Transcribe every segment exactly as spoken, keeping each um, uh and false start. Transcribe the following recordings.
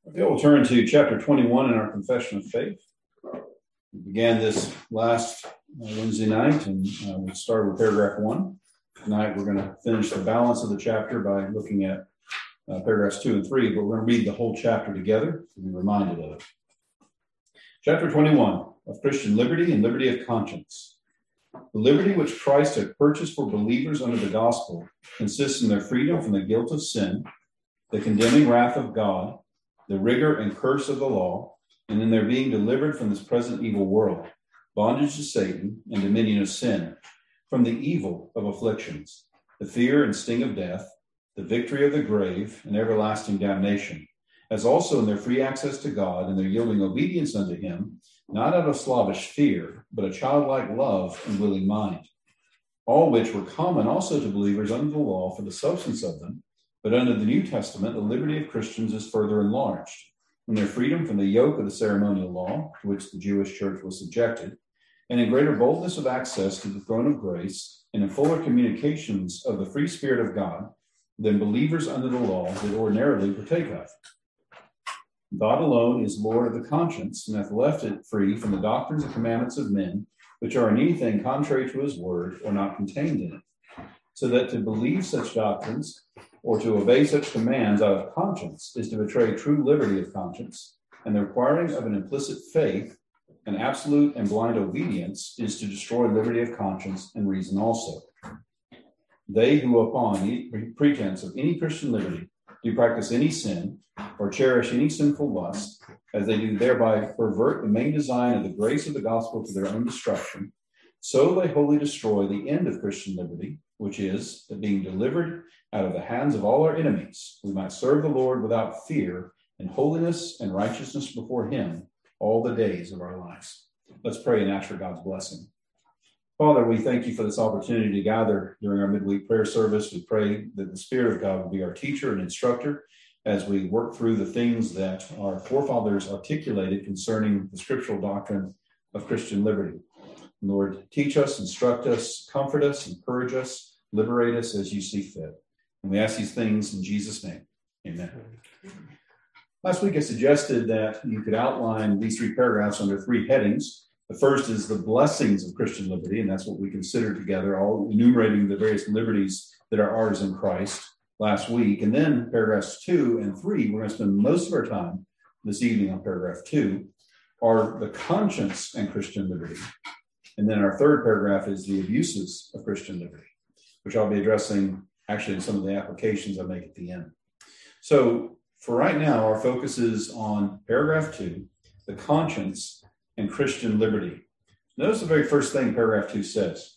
Okay, we'll turn to chapter twenty-one in our Confession of Faith. We began this last uh, Wednesday night, and uh, we started with paragraph one. Tonight we're going to finish the balance of the chapter by looking at uh, paragraphs two and three, but we're going to read the whole chapter together to be reminded of it. Chapter twenty-one of Christian Liberty and Liberty of Conscience. The liberty which Christ had purchased for believers under the gospel consists in their freedom from the guilt of sin, the condemning wrath of God, the rigor and curse of the law, and in their being delivered from this present evil world, bondage to Satan and dominion of sin, from the evil of afflictions, the fear and sting of death, the victory of the grave, and everlasting damnation, as also in their free access to God and their yielding obedience unto him, not out of slavish fear, but a childlike love and willing mind. All which were common also to believers under the law for the substance of them, but under the New Testament, the liberty of Christians is further enlarged, in their freedom from the yoke of the ceremonial law, to which the Jewish church was subjected, and in greater boldness of access to the throne of grace, and in fuller communications of the free Spirit of God than believers under the law did ordinarily partake of. God alone is Lord of the conscience, and hath left it free from the doctrines and commandments of men, which are in anything contrary to his word, or not contained in it. So that to believe such doctrines, or to obey such commands out of conscience, is to betray true liberty of conscience, and the requiring of an implicit faith, an absolute and blind obedience, is to destroy liberty of conscience and reason also. They who upon any pretense of any Christian liberty do practice any sin, or cherish any sinful lust, as they do thereby pervert the main design of the grace of the gospel to their own destruction, so they wholly destroy the end of Christian liberty, which is that being delivered out of the hands of all our enemies, we might serve the Lord without fear in holiness and righteousness before him all the days of our lives. Let's pray and ask for God's blessing. Father, we thank you for this opportunity to gather during our midweek prayer service. We pray that the Spirit of God will be our teacher and instructor as we work through the things that our forefathers articulated concerning the scriptural doctrine of Christian liberty. Lord, teach us, instruct us, comfort us, encourage us, liberate us as you see fit. And we ask these things in Jesus' name. Amen. Last week I suggested that you could outline these three paragraphs under three headings. The first is the blessings of Christian liberty, and that's what we considered together, all enumerating the various liberties that are ours in Christ last week. And then paragraphs two and three, we're going to spend most of our time this evening on paragraph two, are the conscience and Christian liberty. And then our third paragraph is the abuses of Christian liberty, which I'll be addressing actually in some of the applications I make at the end. So for right now, our focus is on paragraph two, the conscience and Christian liberty. Notice the very first thing paragraph two says.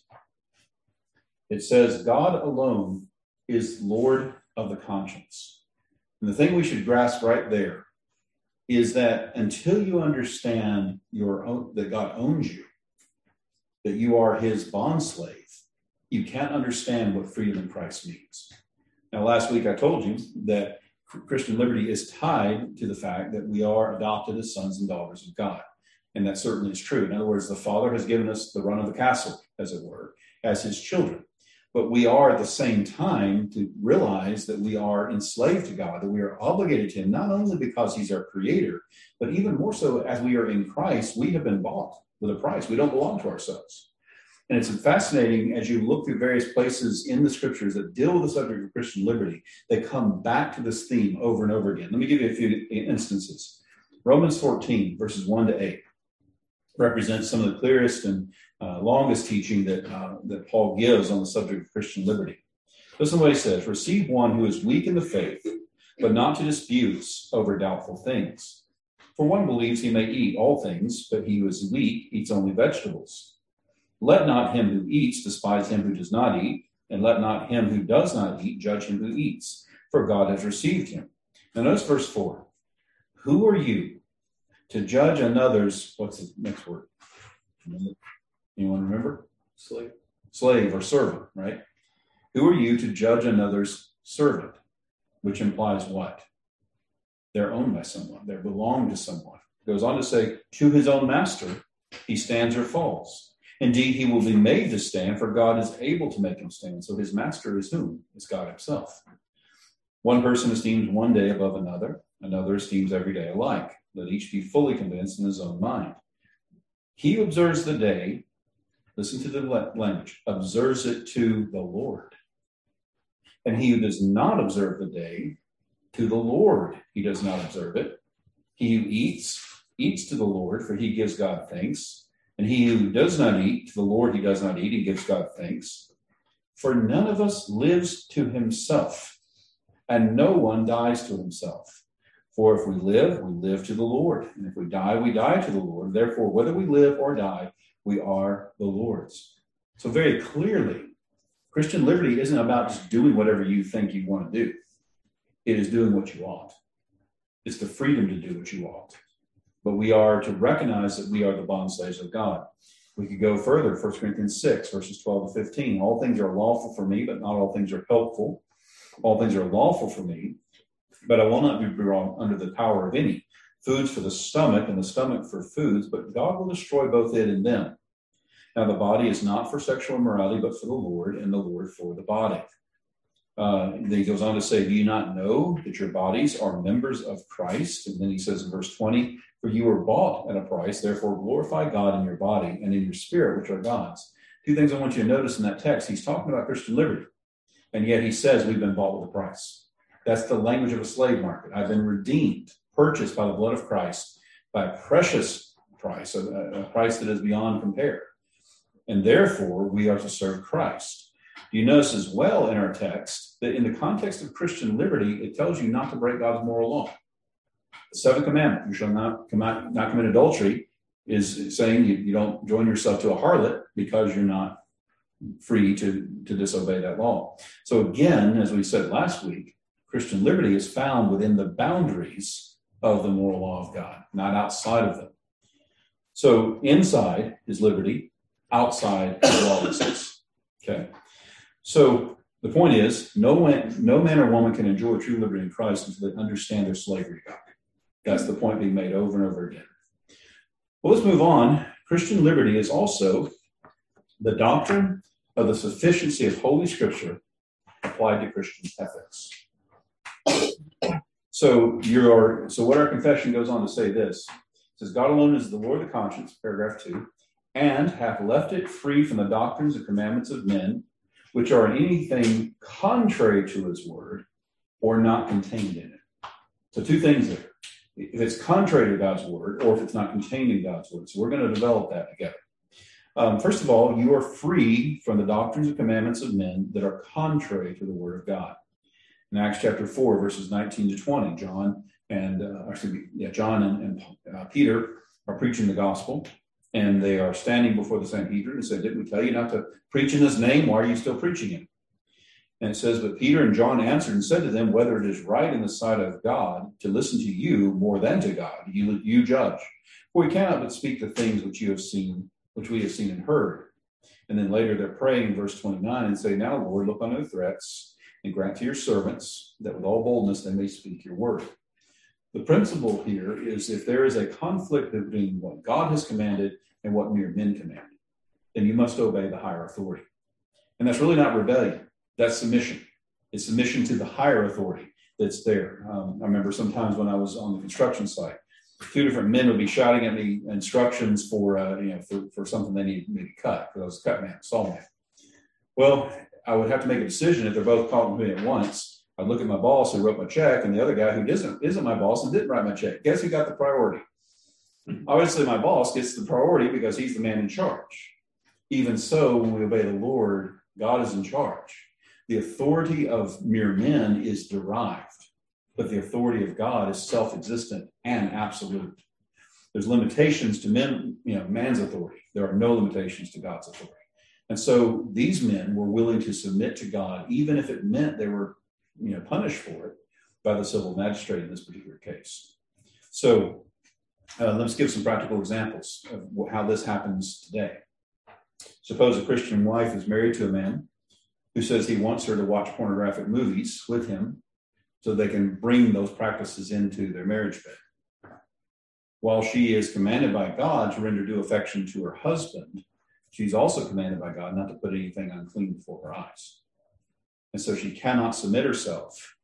It says, God alone is Lord of the conscience. And the thing we should grasp right there is that until you understand your own, that God owns you, that you are his bondslave, you can't understand what freedom in Christ means. Now, last week I told you that Christian liberty is tied to the fact that we are adopted as sons and daughters of God. And that certainly is true. In other words, the Father has given us the run of the castle, as it were, as his children. But we are at the same time to realize that we are enslaved to God, that we are obligated to him, not only because he's our creator, but even more so as we are in Christ, we have been bought with a price. We don't belong to ourselves. And it's fascinating as you look through various places in the scriptures that deal with the subject of Christian liberty, they come back to this theme over and over again. Let me give you a few instances. Romans fourteen, verses one to eight, represents some of the clearest and uh, longest teaching that, uh, that Paul gives on the subject of Christian liberty. Listen to what he says. Receive one who is weak in the faith, but not to disputes over doubtful things. For one believes he may eat all things, but he who is weak eats only vegetables. Let not him who eats despise him who does not eat, and let not him who does not eat judge him who eats, for God has received him. Now notice verse four. Who are you to judge another's, what's the next word? Anyone remember? Slave. Slave or servant, right? Who are you to judge another's servant? Which implies what? They're owned by someone. They belong to someone. It goes on to say, to his own master, he stands or falls. Indeed, he will be made to stand, for God is able to make him stand. So his master is whom? It's God himself. One person esteems one day above another, Another esteems every day alike. Let each be fully convinced in his own mind. He who observes the day, listen to the language, observes it to the Lord. And he who does not observe the day, to the Lord he does not observe it. He who eats, eats to the Lord, for he gives God thanks. And he who does not eat, to the Lord he does not eat, he gives God thanks. For none of us lives to himself, and no one dies to himself. For if we live, we live to the Lord. And if we die, we die to the Lord. Therefore, whether we live or die, we are the Lord's. So very clearly, Christian liberty isn't about just doing whatever you think you want to do. It is doing what you ought. It's the freedom to do what you ought. But we are to recognize that we are the bondslaves of God. We could go further, First Corinthians six, verses twelve to fifteen. All things are lawful for me, but not all things are helpful. All things are lawful for me, but I will not be brought under the power of any. Foods for the stomach, and the stomach for foods, but God will destroy both it and them. Now the body is not for sexual immorality, but for the Lord, and the Lord for the body. Uh, then he goes on to say, do you not know that your bodies are members of Christ? And then he says in verse twenty, for you were bought at a price, therefore glorify God in your body and in your spirit, which are God's. Two things I want you to notice in that text. He's talking about Christian liberty, and yet he says we've been bought with a price. That's the language of a slave market. I've been redeemed, purchased by the blood of Christ, by a precious price, a, a price that is beyond compare. And therefore, we are to serve Christ. You notice as well in our text that in the context of Christian liberty, it tells you not to break God's moral law. The seventh commandment, you shall not, commit, not commit adultery, is saying you, you don't join yourself to a harlot because you're not free to, to disobey that law. So again, as we said last week, Christian liberty is found within the boundaries of the moral law of God, not outside of them. So inside is liberty, outside is lawlessness. Okay. So the point is, no one, no man or woman can enjoy true liberty in Christ until they understand their slavery to God. That's the point being made over and over again. Well, let's move on. Christian liberty is also the doctrine of the sufficiency of Holy Scripture applied to Christian ethics. So your so what our confession goes on to say this. It says, God alone is the Lord of the conscience, paragraph two, and hath left it free from the doctrines and commandments of men, which are in anything contrary to his word, or not contained in it. So two things there. If it's contrary to God's word, or if it's not contained in God's word. So we're going to develop that together. Um, first of all, you are free from the doctrines and commandments of men that are contrary to the word of God. In Acts chapter four, verses nineteen to twenty, John and uh, actually, yeah, John and, and uh, Peter are preaching the gospel, and they are standing before the Sanhedrin and said, "Didn't we tell you not to preach in his name? Why are you still preaching it?" And it says, "But Peter and John answered and said to them, whether it is right in the sight of God to listen to you more than to God, you you judge. For we cannot but speak the things which you have seen, which we have seen and heard." And then later they're praying, verse twenty-nine, and say, "Now, Lord, look on their threats and grant to your servants that with all boldness they may speak your word." The principle here is if there is a conflict between what God has commanded and what mere men command, then you must obey the higher authority. And that's really not rebellion. That's submission. It's submission to the higher authority that's there. Um, I remember sometimes when I was on the construction site, two different men would be shouting at me instructions for, uh, you know, for, for something they needed me to cut, because I was a cut man, saw man. Well, I would have to make a decision if they're both calling me at once. I'd look at my boss who wrote my check and the other guy who isn't, isn't my boss and didn't write my check. Guess who got the priority? Obviously, my boss gets the priority because he's the man in charge. Even so, when we obey the Lord, God is in charge. The authority of mere men is derived, but the authority of God is self-existent and absolute. There's limitations to men, you know, man's authority. There are no limitations to God's authority. And so these men were willing to submit to God, even if it meant they were, you know, punished for it by the civil magistrate in this particular case. So uh, let's give some practical examples of how this happens today. Suppose a Christian wife is married to a man who says he wants her to watch pornographic movies with him so they can bring those practices into their marriage bed. While she is commanded by God to render due affection to her husband, she's also commanded by God not to put anything unclean before her eyes. And so she cannot submit herself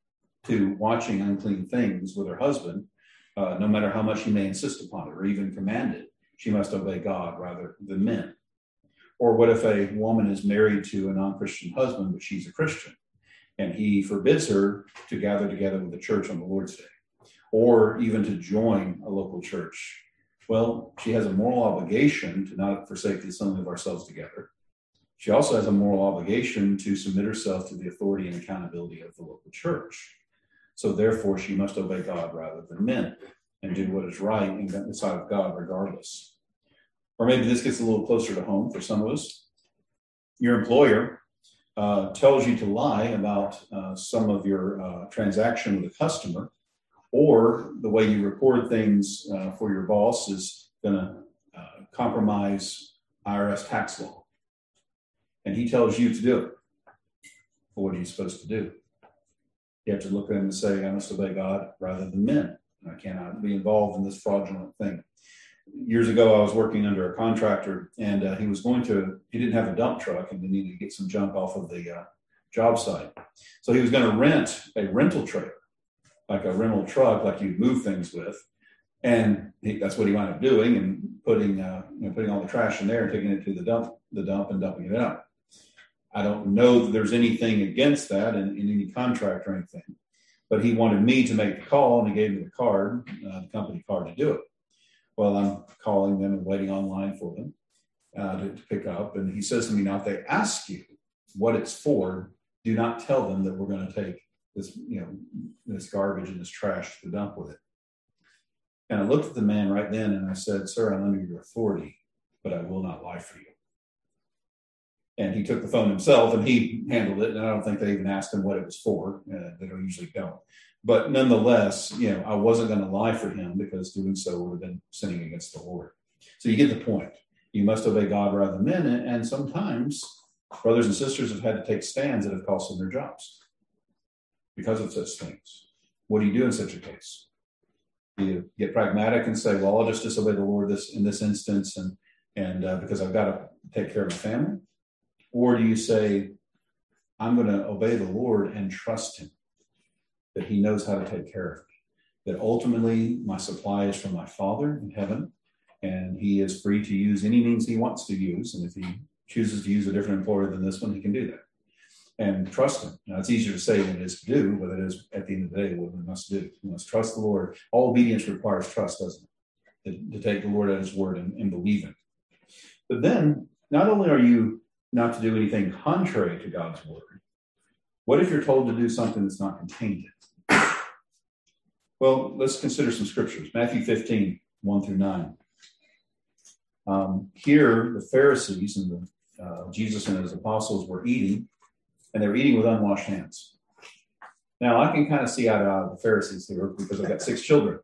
to watching unclean things with her husband, uh, no matter how much he may insist upon it or even command it, she must obey God rather than men. Or what if a woman is married to a non-Christian husband, but she's a Christian, and he forbids her to gather together with the church on the Lord's Day, or even to join a local church? Well, she has a moral obligation to not forsake the assembling of ourselves together. She also has a moral obligation to submit herself to the authority and accountability of the local church. So therefore, she must obey God rather than men and do what is right in the sight of God regardless. Or maybe this gets a little closer to home for some of us. Your employer uh, tells you to lie about uh, some of your uh, transaction with a customer, or the way you record things uh, for your boss is going to uh, compromise I R S tax law. And he tells you to do it. Well, what are you supposed to do? You have to look at him and say, I must obey God rather than men. I cannot be involved in this fraudulent thing. Years ago, I was working under a contractor, and uh, he was going to, he didn't have a dump truck, and we needed to get some junk off of the uh, job site. So he was going to rent a rental trailer, like a rental truck, like you move things with. And he, that's what he wound up doing, and putting, uh, you know, putting all the trash in there and taking it to the dump, the dump and dumping it out. I don't know that there's anything against that in, in any contract or anything, but he wanted me to make the call, and he gave me the card, uh, the company card to do it. Well, I'm calling them and waiting online for them uh, to, to pick up. And he says to me, now, if they ask you what it's for, do not tell them that we're going to take this, you know, this garbage and this trash to the dump with it. And I looked at the man right then and I said, sir, I'm under your authority, but I will not lie for you. And he took the phone himself and he handled it. And I don't think they even asked him what it was for. Uh, they don't usually don't. But nonetheless, you know, I wasn't going to lie for him, because doing so would have been sinning against the Lord. So you get the point. You must obey God rather than men. And sometimes brothers and sisters have had to take stands that have cost them their jobs because of such things. What do you do in such a case? Do you get pragmatic and say, well, I'll just disobey the Lord this in this instance, and, and uh, because I've got to take care of my family? Or do you say, I'm going to obey the Lord and trust him, that he knows how to take care of me, that ultimately my supply is from my Father in heaven, and he is free to use any means he wants to use. And if he chooses to use a different employer than this one, he can do that. And trust him. Now, it's easier to say than it is to do, but it is, at the end of the day, what we must do. We must trust the Lord. All obedience requires trust, doesn't it? To, to take the Lord at his word and, and believe him. But then, not only are you not to do anything contrary to God's word, what if you're told to do something that's not contained in it? Well, let's consider some scriptures. Matthew fifteen, one through nine. Um, here, the Pharisees and the, uh, Jesus and his apostles were eating, and they were eating with unwashed hands. Now, I can kind of see eye to eye with the Pharisees here, because I've got six children.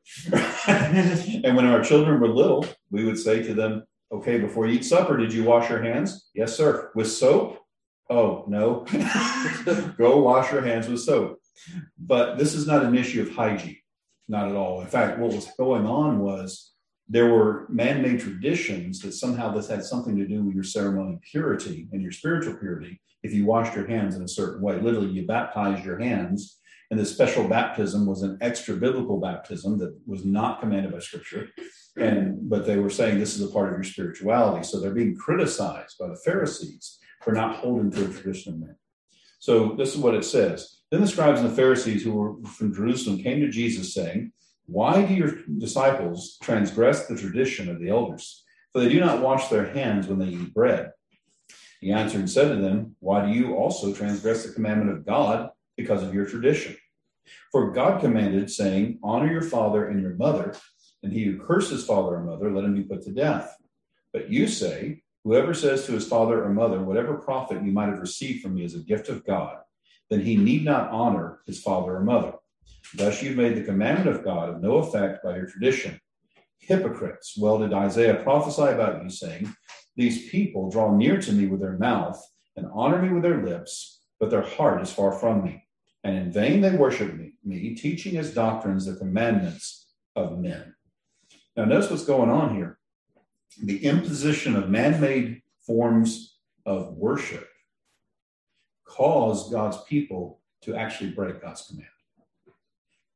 And when our children were little, we would say to them, okay, before you eat supper, did you wash your hands? Yes, sir. With soap? Oh, no. Go wash your hands with soap. But this is not an issue of hygiene. Not at all. In fact, what was going on was there were man-made traditions that somehow this had something to do with your ceremonial purity and your spiritual purity if you washed your hands in a certain way. Literally, you baptized your hands, and this special baptism was an extra-biblical baptism that was not commanded by Scripture. And but they were saying this is a part of your spirituality. So they're being criticized by the Pharisees for not holding to a tradition of men. So this is what it says. Then the scribes and the Pharisees who were from Jerusalem came to Jesus saying, why do your disciples transgress the tradition of the elders? For they do not wash their hands when they eat bread. He answered and said to them, why do you also transgress the commandment of God because of your tradition? For God commanded, saying, honor your father and your mother, and he who curses father or mother, let him be put to death. But you say, whoever says to his father or mother, whatever profit you might have received from me is a gift of God, then he need not honor his father or mother. Thus you've made the commandment of God of no effect by your tradition. Hypocrites, well did Isaiah prophesy about you, saying, these people draw near to me with their mouth and honor me with their lips, but their heart is far from me. And in vain they worship me, me teaching as doctrines the commandments of men. Now notice what's going on here. The imposition of man-made forms of worship caused God's people to actually break God's command.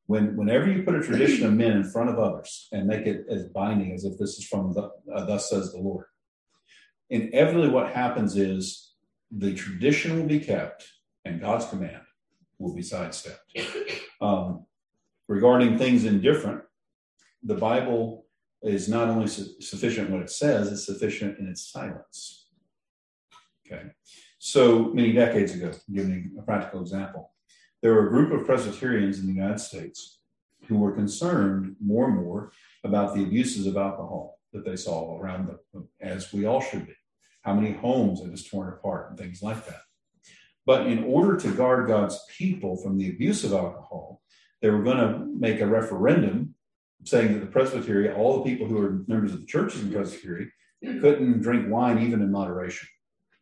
When, whenever you put a tradition of men in front of others and make it as binding as if this is from the, uh, thus says the Lord, inevitably what happens is the tradition will be kept and God's command will be sidestepped. Um, regarding things indifferent, the Bible is not only su- sufficient in what it says, it's sufficient in its silence. Okay. So many decades ago, giving a practical example, there were a group of Presbyterians in the United States who were concerned more and more about the abuses of alcohol that they saw around them, as we all should be. How many homes are just torn apart and things like that. But in order to guard God's people from the abuse of alcohol, they were going to make a referendum saying that the Presbytery, all the people who are members of the churches in Presbytery, couldn't drink wine even in moderation.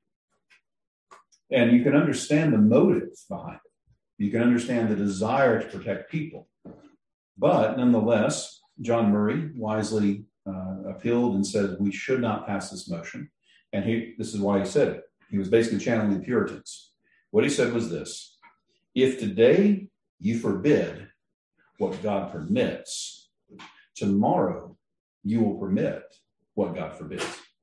And you can understand the motive behind it. You can understand the desire to protect people. But nonetheless, John Murray wisely uh, appealed and said we should not pass this motion. And he, this is why he said it. He was basically channeling the Puritans. What he said was this: if today you forbid what God permits, tomorrow you will permit what God forbids.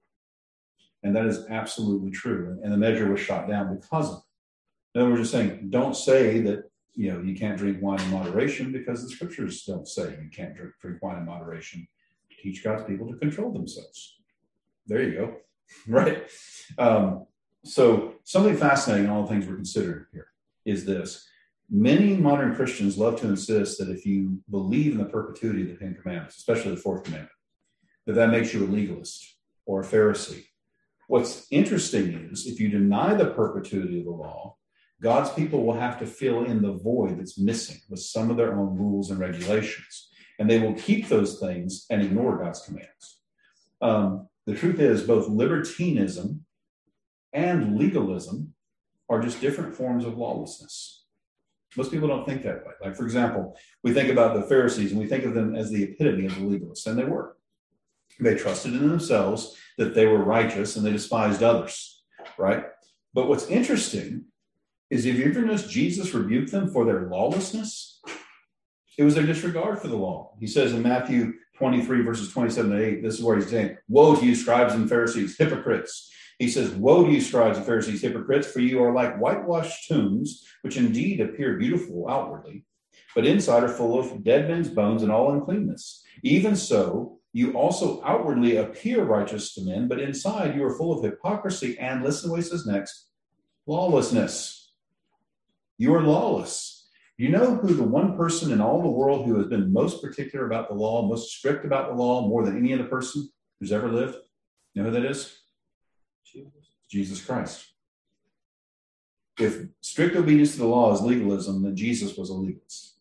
And that is absolutely true. And the measure was shot down because of it. In other words, just saying, don't say that, you know, you can't drink wine in moderation, because the scriptures don't say you can't drink, drink wine in moderation. Teach God's people to control themselves. There you go. Right. Um, so something fascinating in all the things we're considering here is this. Many modern Christians love to insist that if you believe in the perpetuity of the Ten Commandments, especially the fourth commandment, that that makes you a legalist or a Pharisee. What's interesting is if you deny the perpetuity of the law, God's people will have to fill in the void that's missing with some of their own rules and regulations. And they will keep those things and ignore God's commands. Um, the truth is, both libertinism and legalism are just different forms of lawlessness. Most people don't think that way. Like, for example, we think about the Pharisees and we think of them as the epitome of the legalists, and they were. They trusted in themselves that they were righteous and they despised others, right? But what's interesting is, if you ever notice, Jesus rebuked them for their lawlessness. It was their disregard for the law. He says in Matthew twenty-three, verses twenty-seven to eight, this is where he's saying, woe to you, scribes and Pharisees, hypocrites. He says, woe to you, scribes and Pharisees, hypocrites, for you are like whitewashed tombs, which indeed appear beautiful outwardly, but inside are full of dead men's bones and all uncleanness. Even so, you also outwardly appear righteous to men, but inside you are full of hypocrisy and, listen to what he says next, lawlessness. You are lawless. Do you know who the one person in all the world who has been most particular about the law, most strict about the law, more than any other person who's ever lived? You know who that is? Jesus. Jesus Christ. If strict obedience to the law is legalism, then Jesus was a legalist.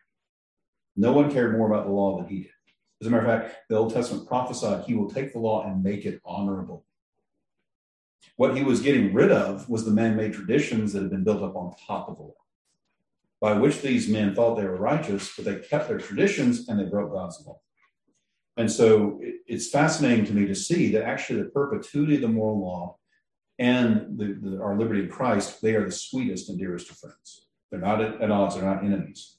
No one cared more about the law than he did. As a matter of fact, the Old Testament prophesied he will take the law and make it honorable. What he was getting rid of was the man-made traditions that had been built up on top of the law, by which these men thought they were righteous, but they kept their traditions and they broke God's law. And so it's fascinating to me to see that actually the perpetuity of the moral law and the, the, our liberty in Christ, they are the sweetest and dearest of friends. They're not at, at odds, they're not enemies.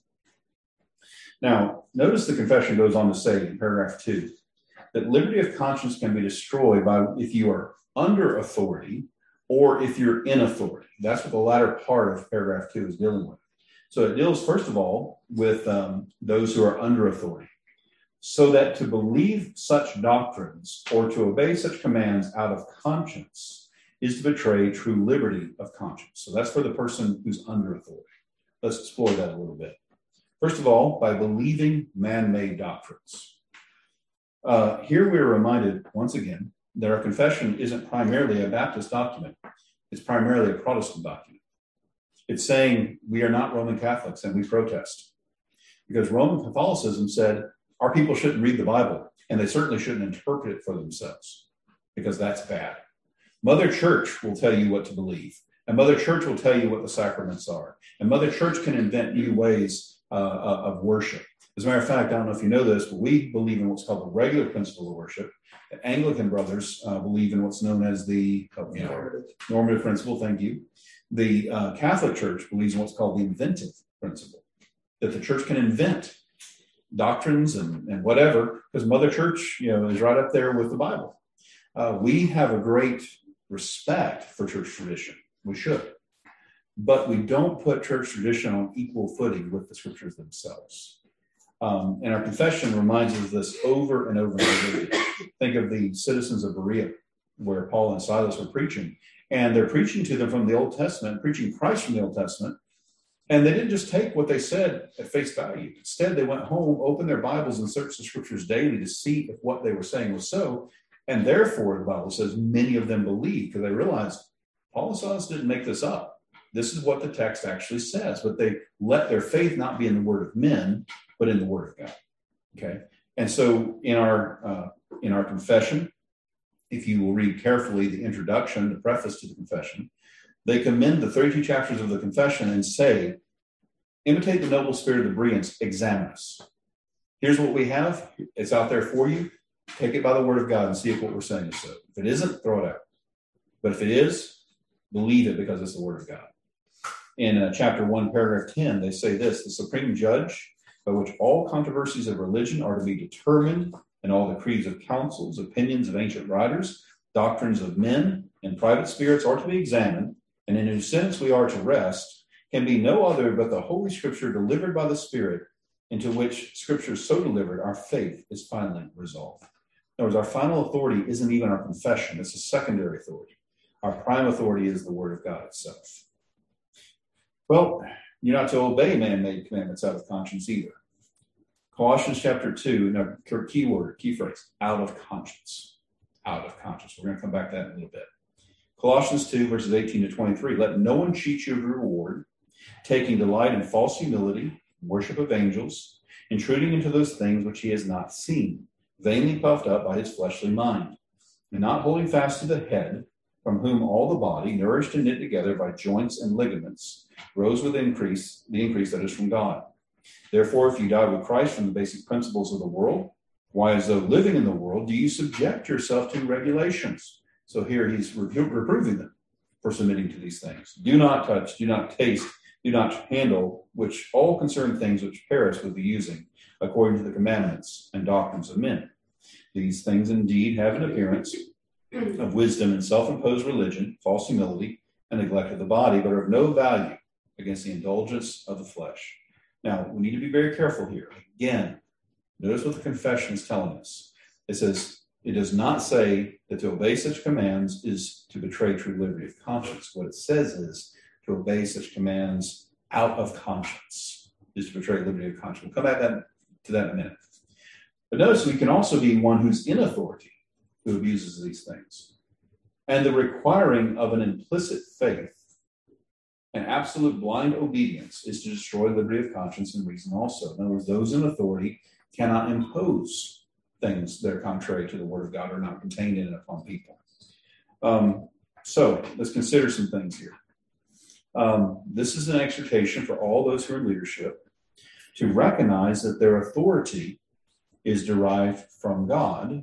Now, notice the confession goes on to say in paragraph two, that liberty of conscience can be destroyed by if you are under authority or if you're in authority. That's what the latter part of paragraph two is dealing with. So it deals, first of all, with um, those who are under authority. So that to believe such doctrines or to obey such commands out of conscience is to betray true liberty of conscience. So that's for the person who's under authority. Let's explore that a little bit. First of all, by believing man-made doctrines. Uh, here we are reminded, once again, that our confession isn't primarily a Baptist document. It's primarily a Protestant document. It's saying we are not Roman Catholics and we protest. Because Roman Catholicism said our people shouldn't read the Bible, and they certainly shouldn't interpret it for themselves, because that's bad. Mother Church will tell you what to believe, and Mother Church will tell you what the sacraments are, and Mother Church can invent new ways uh, of worship. As a matter of fact, I don't know if you know this, but we believe in what's called the regular principle of worship. The Anglican brothers uh, believe in what's known as the oh, you know, normative principle. Thank you. The uh, Catholic Church believes in what's called the inventive principle, that the church can invent doctrines and, and whatever, because Mother Church, you know, is right up there with the Bible. Uh, we have a great respect for church tradition. We should. But we don't put church tradition on equal footing with the scriptures themselves. Um, and our confession reminds us of this over and over and over again. Think of the citizens of Berea, where Paul and Silas were preaching. And they're preaching to them from the Old Testament, preaching Christ from the Old Testament. And they didn't just take what they said at face value. Instead, they went home, opened their Bibles, and searched the scriptures daily to see if what they were saying was so. And therefore, the Bible says many of them believed, because they realized Paul and Silas didn't make this up. This is what the text actually says. But they let their faith not be in the word of men, but in the word of God. Okay? And so in our uh, in our confession, if you will read carefully the introduction, the preface to the confession, they commend the thirty-two chapters of the confession and say, imitate the noble spirit of the Bereans, examine us. Here's what we have. It's out there for you. Take it by the word of God and see if what we're saying is so. If it isn't, throw it out. But if it is, believe it because it's the word of God. In uh, chapter one, paragraph ten, they say this: the supreme judge by which all controversies of religion are to be determined, and all the creeds of councils, opinions of ancient writers, doctrines of men, and private spirits are to be examined, and in whose sentence we are to rest, can be no other but the Holy Scripture delivered by the Spirit, into which Scripture so delivered, our faith is finally resolved. In other words, our final authority isn't even our confession. It's a secondary authority. Our prime authority is the Word of God itself. Well, you're not to obey man-made commandments out of conscience either. Colossians chapter two, now, key word, key phrase, out of conscience. Out of conscience. We're going to come back to that in a little bit. Colossians two, verses eighteen to twenty-three. Let no one cheat you of your reward, taking delight in false humility, worship of angels, intruding into those things which he has not seen, vainly puffed up by his fleshly mind, and not holding fast to the head, from whom all the body, nourished and knit together by joints and ligaments, grows with increase, the increase that is from God. Therefore, if you died with Christ from the basic principles of the world, why, as though living in the world, do you subject yourself to regulations? So here he's repro- reproving them for submitting to these things. Do not touch, do not taste, do not handle, which all concern things which perish with the using, according to the commandments and doctrines of men. These things indeed have an appearance of wisdom and self-imposed religion, false humility, and neglect of the body, but are of no value against the indulgence of the flesh. Now, we need to be very careful here. Again, notice what the confession is telling us. It says, it does not say that to obey such commands is to betray true liberty of conscience. What it says is to obey such commands out of conscience is to betray liberty of conscience. We'll come back that, to that in a minute. But notice we can also be one who's in authority who abuses these things. And the requiring of an implicit faith and absolute blind obedience is to destroy liberty of conscience and reason also. In other words, those in authority cannot impose things that are contrary to the word of God or not contained in it upon people. Um, so let's consider some things here. Um, this is an exhortation for all those who are in leadership to recognize that their authority is derived from God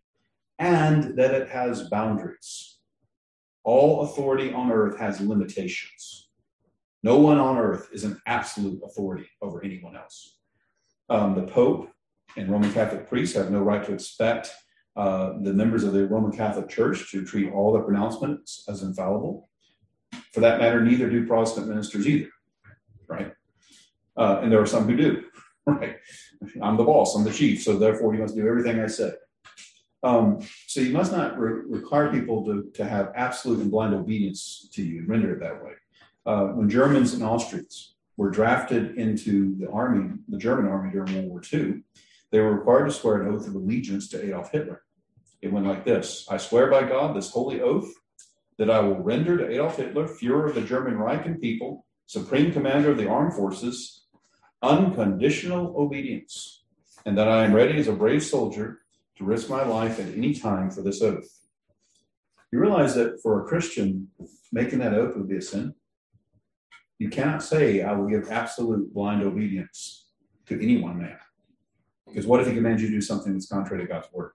and that it has boundaries. All authority on earth has limitations. No one on earth is an absolute authority over anyone else. Um, the Pope and Roman Catholic priests have no right to expect uh, the members of the Roman Catholic Church to treat all their pronouncements as infallible. For that matter, neither do Protestant ministers either, right? Uh, and there are some who do, right? I'm the boss, I'm the chief, so therefore you must do everything I say. Um, so you must not re- require people to, to have absolute and blind obedience to you and render it that way. Uh, when Germans and Austrians were drafted into the army, the German army during World War Two, they were required to swear an oath of allegiance to Adolf Hitler. It went like this: I swear by God this holy oath that I will render to Adolf Hitler, Führer of the German Reich and people, supreme commander of the armed forces, unconditional obedience, and that I am ready as a brave soldier to risk my life at any time for this oath. You realize that for a Christian, making that oath would be a sin? You cannot say, I will give absolute blind obedience to any one man. Because what if he commands you to do something that's contrary to God's word?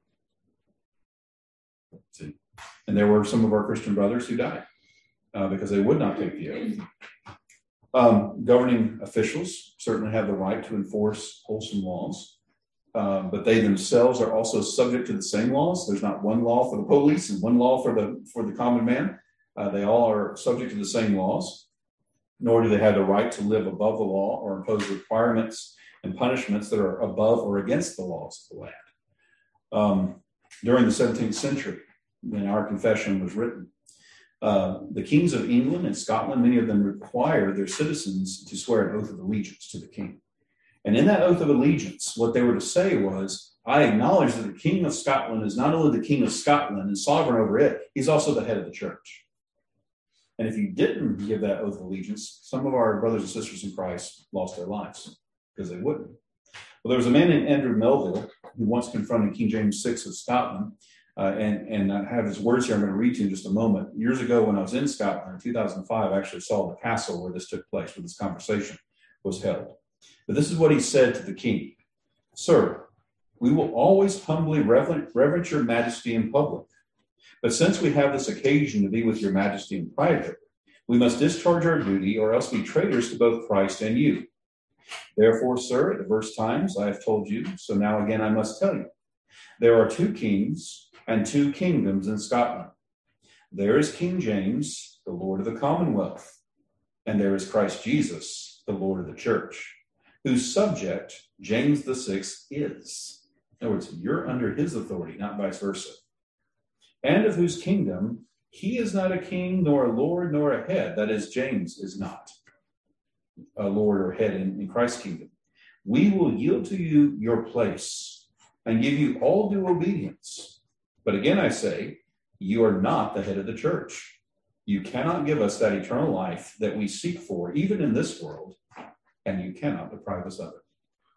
See? And there were some of our Christian brothers who died uh, because they would not take the oath. Um, governing officials certainly have the right to enforce wholesome laws, uh, but they themselves are also subject to the same laws. There's not one law for the police and one law for the for the common man. Uh, they all are subject to the same laws, nor do they have the right to live above the law or impose requirements and punishments that are above or against the laws of the land. Um, during the seventeenth century, when our confession was written, Uh, the kings of England and Scotland, many of them required their citizens to swear an oath of allegiance to the king. And in that oath of allegiance, what they were to say was, I acknowledge that the king of Scotland is not only the king of Scotland and sovereign over it, he's also the head of the church. And if you didn't give that oath of allegiance, some of our brothers and sisters in Christ lost their lives because they wouldn't. Well, there was a man named Andrew Melville who once confronted King James the sixth of Scotland. Uh, and, and I have his words here I'm going to read to you in just a moment. Years ago, when I was in Scotland in two thousand five, I actually saw the castle where this took place, where this conversation was held. But this is what he said to the king. Sir, we will always humbly reverence, reverence your majesty in public. But since we have this occasion to be with your majesty in private, we must discharge our duty or else be traitors to both Christ and you. Therefore, sir, at diverse times I have told you, so now again I must tell you, there are two kings and two kingdoms in Scotland. There is King James, the Lord of the Commonwealth, and there is Christ Jesus, the Lord of the Church, whose subject James the sixth is. In other words, you're under his authority, not vice versa. And of whose kingdom he is not a king, nor a lord, nor a head. That is, James is not a lord or head in, in Christ's kingdom. We will yield to you your place and give you all due obedience. But again, I say, you are not the head of the church. You cannot give us that eternal life that we seek for, even in this world, and you cannot deprive us of it.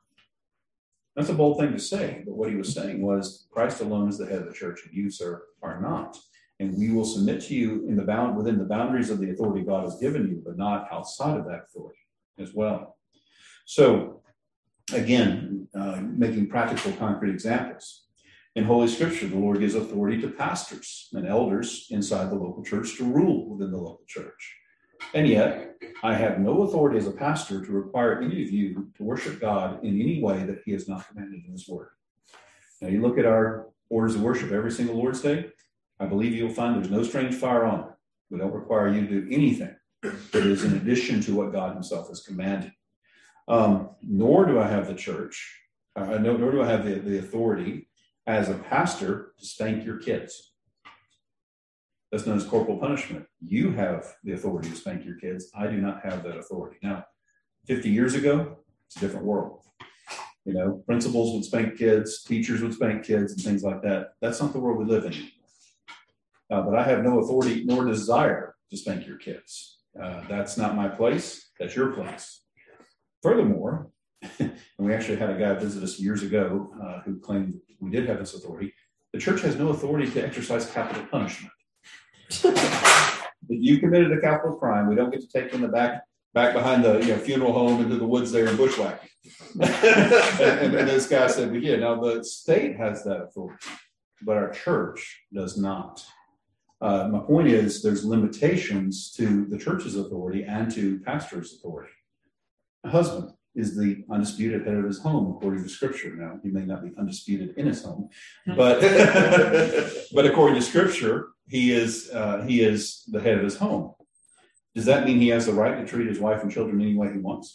That's a bold thing to say, but what he was saying was Christ alone is the head of the church, and you, sir, are not. And we will submit to you in the bound within the boundaries of the authority God has given you, but not outside of that authority as well. So, again, uh, making practical, concrete examples. In Holy Scripture, the Lord gives authority to pastors and elders inside the local church to rule within the local church. And yet, I have no authority as a pastor to require any of you to worship God in any way that he has not commanded in his word. Now, you look at our orders of worship every single Lord's Day, I believe you'll find there's no strange fire on it. We don't require you to do anything that is in addition to what God himself has commanded. Um, nor do I have the church, uh, no, nor do I have the, the authority as a pastor to spank your kids. That's known as corporal punishment. You have the authority to spank your kids. I do not have that authority. Now, fifty years ago, it's a different world. You know, principals would spank kids, teachers would spank kids, and things like that. That's not the world we live in anymore. Uh, but I have no authority nor desire to spank your kids. Uh, that's not my place. That's your place. Furthermore, and we actually had a guy visit us years ago uh, who claimed we did have this authority. The church has no authority to exercise capital punishment. If you committed a capital crime, we don't get to take you in the back, back behind the you know, funeral home into the woods there and bushwhack. and, and, and this guy said, "But yeah, now the state has that authority, but our church does not." Uh, my point is, there's limitations to the church's authority and to pastor's authority. A husband is the undisputed head of his home, according to Scripture. Now, he may not be undisputed in his home, but but according to Scripture, he is uh, he is the head of his home. Does that mean he has the right to treat his wife and children any way he wants?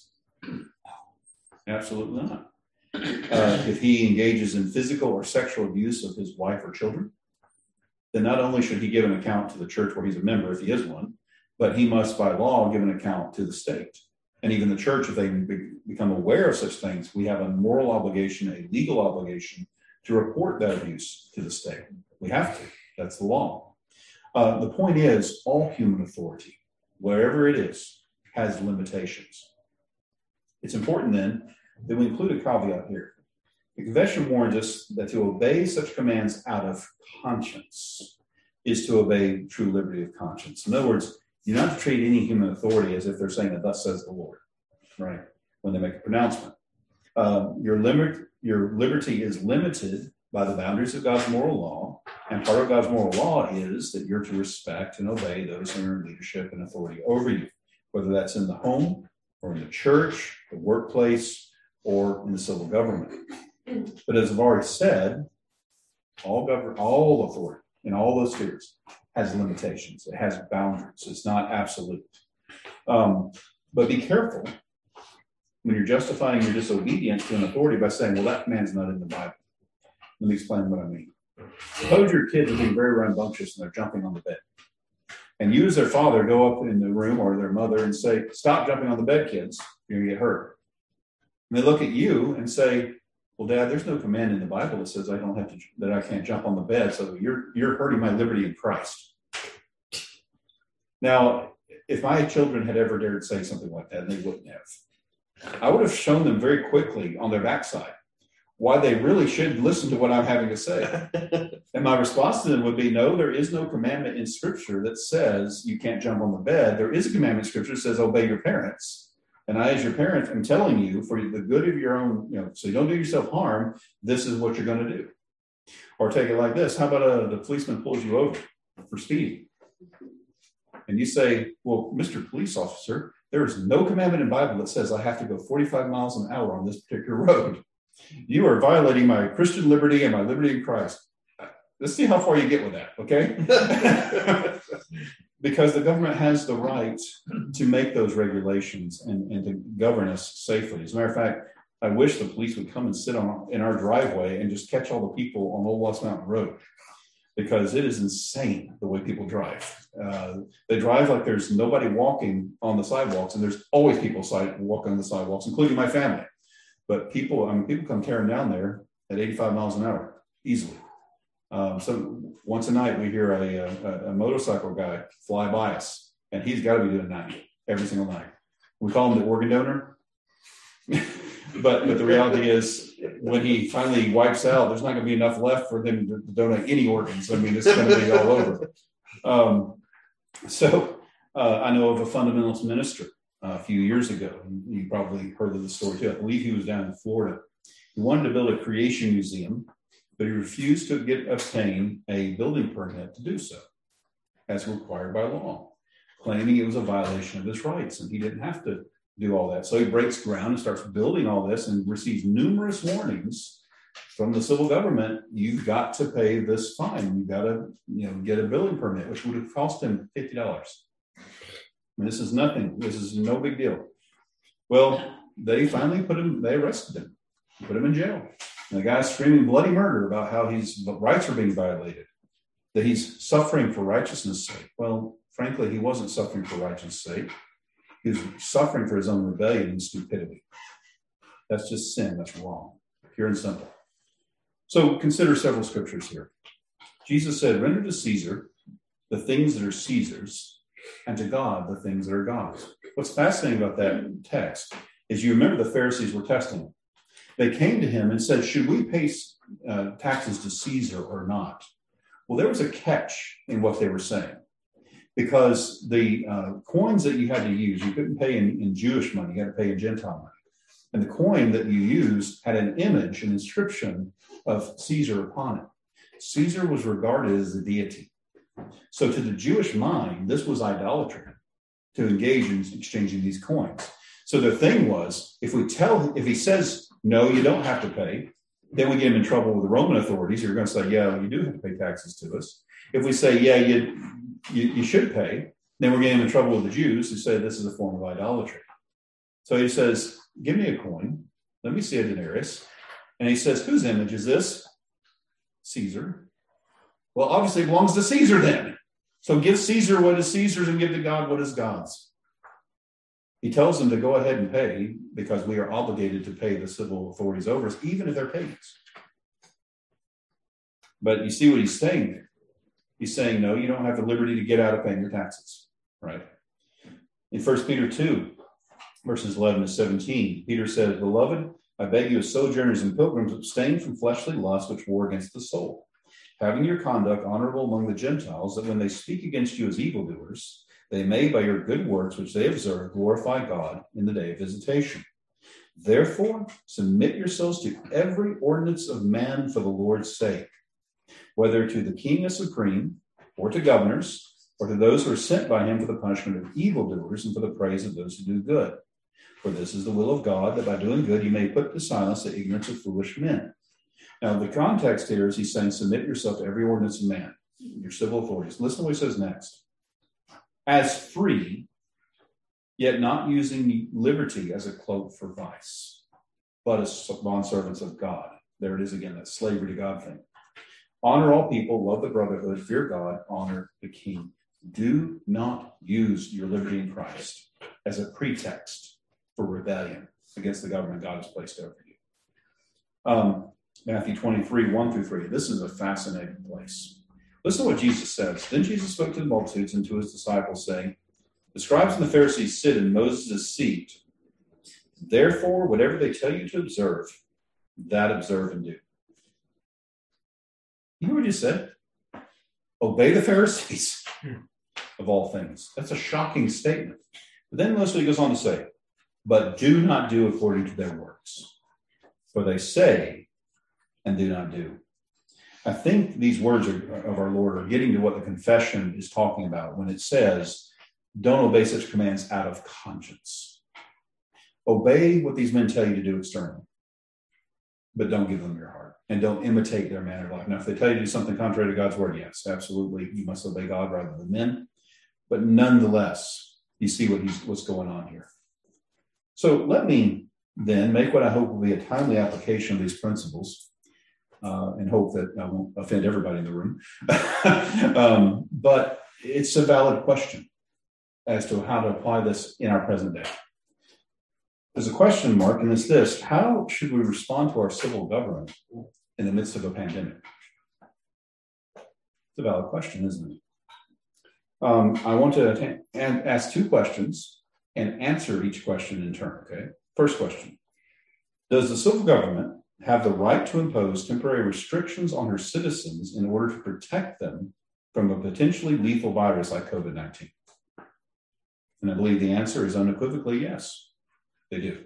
Absolutely not. Uh, if he engages in physical or sexual abuse of his wife or children, then not only should he give an account to the church where he's a member, if he is one, but he must, by law, give an account to the state. And even the church, if they be, become aware of such things, we have a moral obligation, a legal obligation to report that abuse to the state. We have to. That's the law. Uh, the point is, all human authority, wherever it is, has limitations. It's important, then, that we include a caveat here. The confession warns us that to obey such commands out of conscience is to obey true liberty of conscience. In other words, you're not to treat any human authority as if they're saying that thus says the Lord, right? When they make a pronouncement. Uh, your, limit, your liberty is limited by the boundaries of God's moral law, and part of God's moral law is that you're to respect and obey those who are in leadership and authority over you, whether that's in the home or in the church, the workplace, or in the civil government. But as I've already said, all government, all authority in all those spheres has limitations. It has boundaries. It's not absolute. Um, but be careful when you're justifying your disobedience to an authority by saying, well, that command's not in the Bible. Let me explain what I mean. Suppose your kids are being very rambunctious and they're jumping on the bed. And you as their father go up in the room or their mother and say, stop jumping on the bed, kids. You're going to get hurt. And they look at you and say, well, Dad, there's no command in the Bible that says I don't have to, that I can't jump on the bed. So you're, you're hurting my liberty in Christ. Now, if my children had ever dared say something like that, and they wouldn't have, I would have shown them very quickly on their backside why they really should listen to what I'm having to say. And my response to them would be, no, there is no commandment in Scripture that says you can't jump on the bed. There is a commandment in Scripture that says obey your parents. And I, as your parent, am telling you, for the good of your own, you know, so you don't do yourself harm, this is what you're going to do. Or take it like this. How about a, the policeman pulls you over for speeding? And you say, well, Mister Police Officer, there is no commandment in the Bible that says I have to go forty-five miles an hour on this particular road. You are violating my Christian liberty and my liberty in Christ. Let's see how far you get with that, okay? Because the government has the right to make those regulations and, and to govern us safely. As a matter of fact, I wish the police would come and sit on in our driveway and just catch all the people on Old West Mountain Road, because it is insane the way people drive. Uh, they drive like there's nobody walking on the sidewalks, and there's always people side, walking on the sidewalks, including my family. But people, I mean, people come tearing down there at eighty-five miles an hour easily. Um, so once a night we hear a, a, a motorcycle guy fly by us, and he's got to be doing ninety every single night. We call him the organ donor. but but the reality is, when he finally wipes out, there's not going to be enough left for them to, to donate any organs. I mean, it's going to be all over. Um, so uh, I know of a fundamentalist minister uh, a few years ago. You probably heard of the story too. I believe he was down in Florida. He wanted to build a creation museum, but he refused to get obtain a building permit to do so, as required by law, claiming it was a violation of his rights, and he didn't have to do all that. So he breaks ground and starts building all this and receives numerous warnings from the civil government. You've got to pay this fine. You've got to, you know, get a building permit, which would have cost him fifty dollars. I mean, this is nothing. This is no big deal. Well, they finally put him, they arrested him, put him in jail. And the guy's screaming bloody murder about how his rights are being violated, that he's suffering for righteousness' sake. Well, frankly, he wasn't suffering for righteousness' sake. He was suffering for his own rebellion and stupidity. That's just sin. That's wrong. Pure and simple. So consider several scriptures here. Jesus said, render to Caesar the things that are Caesar's, and to God the things that are God's. What's fascinating about that text is, you remember the Pharisees were testing him. They came to him and said, should we pay uh, taxes to Caesar or not? Well, there was a catch in what they were saying, because the uh, coins that you had to use, you couldn't pay in, in Jewish money, you had to pay in Gentile money. And the coin that you used had an image, an inscription of Caesar upon it. Caesar was regarded as a deity. So to the Jewish mind, this was idolatry, to engage in exchanging these coins. So the thing was, if we tell, if he says, no, you don't have to pay, then we get him in trouble with the Roman authorities who are going to say, yeah, you do have to pay taxes to us. If we say, yeah, you, you, you should pay, then we're getting in trouble with the Jews who say this is a form of idolatry. So he says, give me a coin. Let me see a denarius. And he says, whose image is this? Caesar. Well, obviously it belongs to Caesar then. So give Caesar what is Caesar's and give to God what is God's. He tells them to go ahead and pay, because we are obligated to pay the civil authorities over us, even if they're pagans. But you see what he's saying there. He's saying, no, you don't have the liberty to get out of paying your taxes, right? In First Peter two, verses eleven to seventeen, Peter says, beloved, I beg you as sojourners and pilgrims, abstain from fleshly lusts which war against the soul, having your conduct honorable among the Gentiles, that when they speak against you as evildoers, they may, by your good works which they observe, glorify God in the day of visitation. Therefore, submit yourselves to every ordinance of man for the Lord's sake, whether to the king as supreme, or to governors, or to those who are sent by him for the punishment of evildoers and for the praise of those who do good. For this is the will of God, that by doing good you may put to silence the ignorance of foolish men. Now, the context here is he's saying, submit yourself to every ordinance of man, your civil authorities. Listen to what he says next. As free, yet not using liberty as a cloak for vice, but as bondservants of God. There it is again, that slavery to God thing. Honor all people, love the brotherhood, fear God, honor the king. Do not use your liberty in Christ as a pretext for rebellion against the government God has placed over you. Um, Matthew twenty-three, one through three. This is a fascinating place. Listen to what Jesus says. Then Jesus spoke to the multitudes and to his disciples, saying, the scribes and the Pharisees sit in Moses' seat. Therefore, whatever they tell you to observe, that observe and do. You know what he just said? Obey the Pharisees of all things. That's a shocking statement. But then notice what he goes on to say, but do not do according to their works. For they say and do not do. I think these words are, of our Lord are getting to what the confession is talking about when it says, don't obey such commands out of conscience. Obey what these men tell you to do externally, but don't give them your heart and don't imitate their manner of life. Now, if they tell you to do something contrary to God's word, yes, absolutely. You must obey God rather than men. But nonetheless, you see what he's, what's going on here. So let me then make what I hope will be a timely application of these principles uh, and hope that I won't offend everybody in the room. um, but it's a valid question as to how to apply this in our present day. There's a question mark, and it's this: how should we respond to our civil government in the midst of a pandemic? It's a valid question, isn't it? Um, I want to att- and ask two questions and answer each question in turn, okay? First question: does the civil government have the right to impose temporary restrictions on her citizens in order to protect them from a potentially lethal virus like covid nineteen? And I believe the answer is unequivocally yes, they do.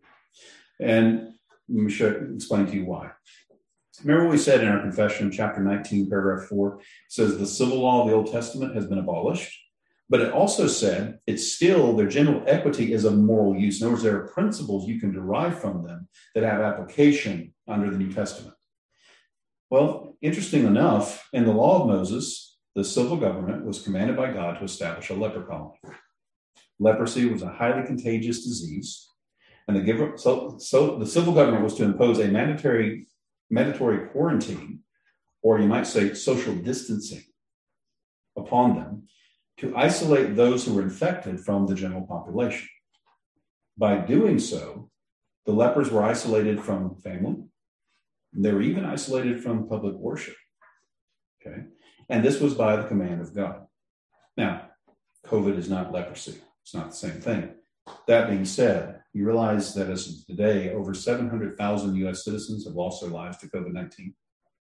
And let me show, explain to you why. Remember what we said in our confession, chapter nineteen, paragraph four, it says the civil law of the Old Testament has been abolished, but it also said it's still, their general equity is of moral use. In other words, there are principles you can derive from them that have application under the New Testament. Well, interesting enough, in the law of Moses, the civil government was commanded by God to establish a leper colony. Leprosy was a highly contagious disease, and the, giver, so, so the civil government was to impose a mandatory, mandatory quarantine, or you might say social distancing, upon them to isolate those who were infected from the general population. By doing so, the lepers were isolated from family. They were even isolated from public worship. Okay, and this was by the command of God. Now, COVID is not leprosy. It's not the same thing. That being said, you realize that as of today, over seven hundred thousand U S citizens have lost their lives to covid nineteen.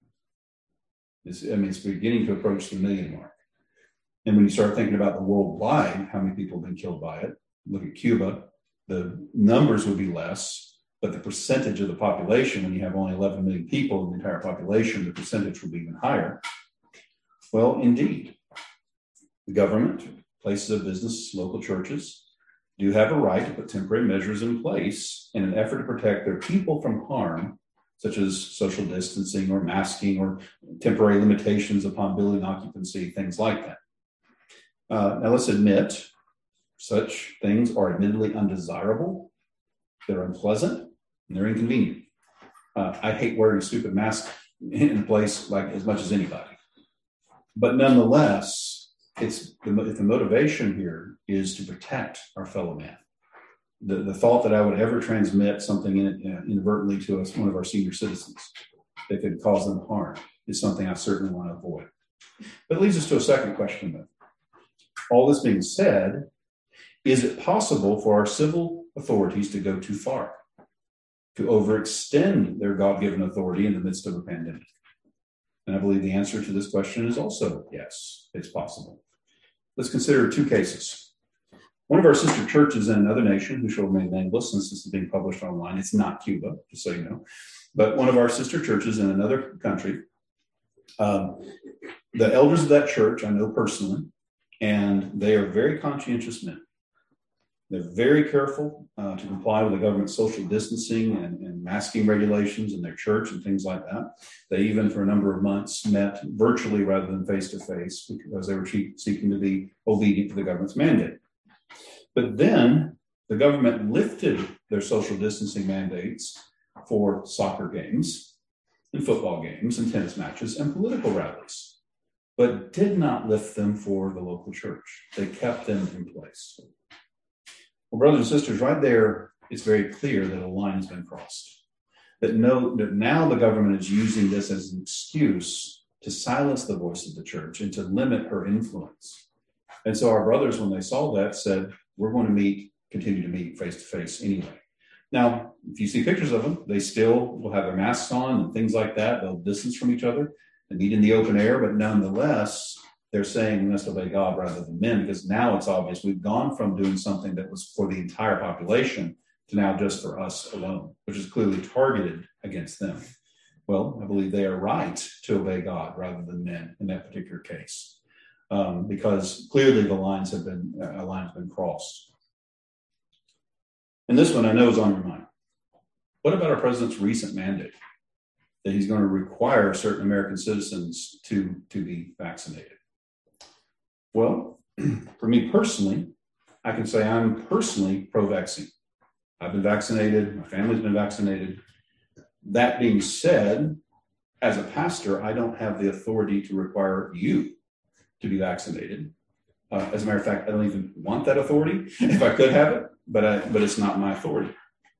It's, I mean, it's beginning to approach the million mark. And when you start thinking about the worldwide, how many people have been killed by it, look at Cuba, the numbers would be less, but the percentage of the population, when you have only eleven million people in the entire population, the percentage will be even higher. Well, indeed, the government, places of business, local churches, do have a right to put temporary measures in place in an effort to protect their people from harm, such as social distancing or masking or temporary limitations upon building occupancy, things like that. Uh, now, let's admit such things are admittedly undesirable, they're unpleasant, and they're inconvenient. Uh, I hate wearing a stupid mask in a place like as much as anybody. But nonetheless, it's the, if the motivation here is to protect our fellow man. The, the thought that I would ever transmit something in, uh, inadvertently to us, one of our senior citizens that could cause them harm is something I certainly want to avoid. But it leads us to a second question, though. All this being said, is it possible for our civil authorities to go too far, to overextend their God-given authority in the midst of a pandemic? And I believe the answer to this question is also yes, it's possible. Let's consider two cases. One of our sister churches in another nation, who shall remain nameless since this is being published online, it's not Cuba, just so you know, but one of our sister churches in another country, um, the elders of that church I know personally, and they are very conscientious men. They're very careful uh, to comply with the government's social distancing and, and masking regulations in their church and things like that. They even, for a number of months, met virtually rather than face-to-face because they were seeking to be obedient to the government's mandate. But then the government lifted their social distancing mandates for soccer games and football games and tennis matches and political rallies, but did not lift them for the local church. They kept them in place. Well, brothers and sisters, right there, it's very clear that a line has been crossed. That, no, that now the government is using this as an excuse to silence the voice of the church and to limit her influence. And so our brothers, when they saw that, said, we're going to meet, continue to meet face to face anyway. Now, if you see pictures of them, they still will have their masks on and things like that. They'll distance from each other and meet in the open air, but nonetheless, they're saying we must obey God rather than men, because now it's obvious we've gone from doing something that was for the entire population to now just for us alone, which is clearly targeted against them. Well, I believe they are right to obey God rather than men in that particular case, um, because clearly the lines have been a line has been crossed. And this one I know is on your mind. What about our president's recent mandate that he's going to require certain American citizens to, to be vaccinated? Well, for me personally, I can say I'm personally pro-vaccine. I've been vaccinated. My family's been vaccinated. That being said, as a pastor, I don't have the authority to require you to be vaccinated. Uh, as a matter of fact, I don't even want that authority if I could have it, but I, but it's not my authority.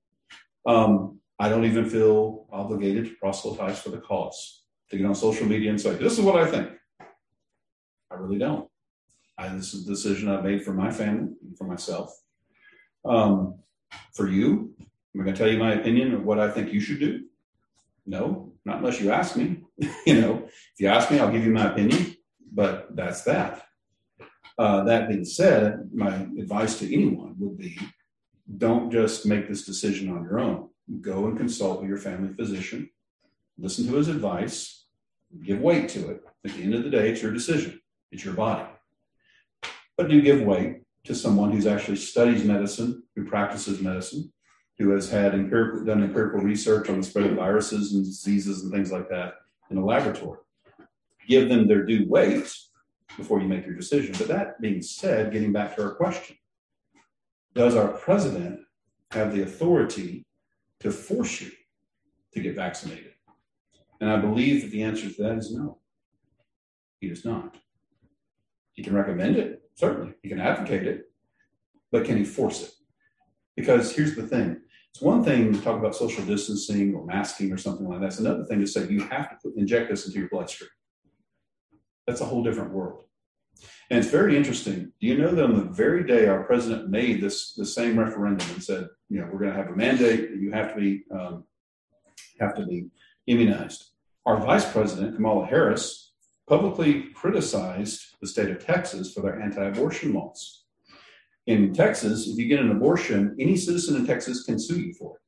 Um, I don't even feel obligated to proselytize for the cause, to get on social media and say, this is what I think. I really don't. I, this is a decision I've made for my family and for myself. Um, for you, am I going to tell you my opinion of what I think you should do? No, not unless you ask me. You know, if you ask me, I'll give you my opinion, but that's that. Uh, that being said, my advice to anyone would be, don't just make this decision on your own. Go and consult with your family physician, listen to his advice, give weight to it. At the end of the day, it's your decision. It's your body. But do give weight to someone who's actually studies medicine, who practices medicine, who has had empirical, done empirical research on the spread of viruses and diseases and things like that in a laboratory. Give them their due weight before you make your decision. But that being said, getting back to our question, does our president have the authority to force you to get vaccinated? And I believe that the answer to that is no. He does not. He can recommend it, certainly. He can advocate it, but can he force it? Because here's the thing. It's one thing to talk about social distancing or masking or something like that. It's another thing to say you have to put, inject this into your bloodstream. That's a whole different world. And it's very interesting. Do you know that on the very day our president made this the same referendum and said, you know, we're going to have a mandate that you have to be um, have to be immunized, our vice president, Kamala Harris, publicly criticized the state of Texas for their anti-abortion laws. In Texas, if you get an abortion, any citizen in Texas can sue you for it.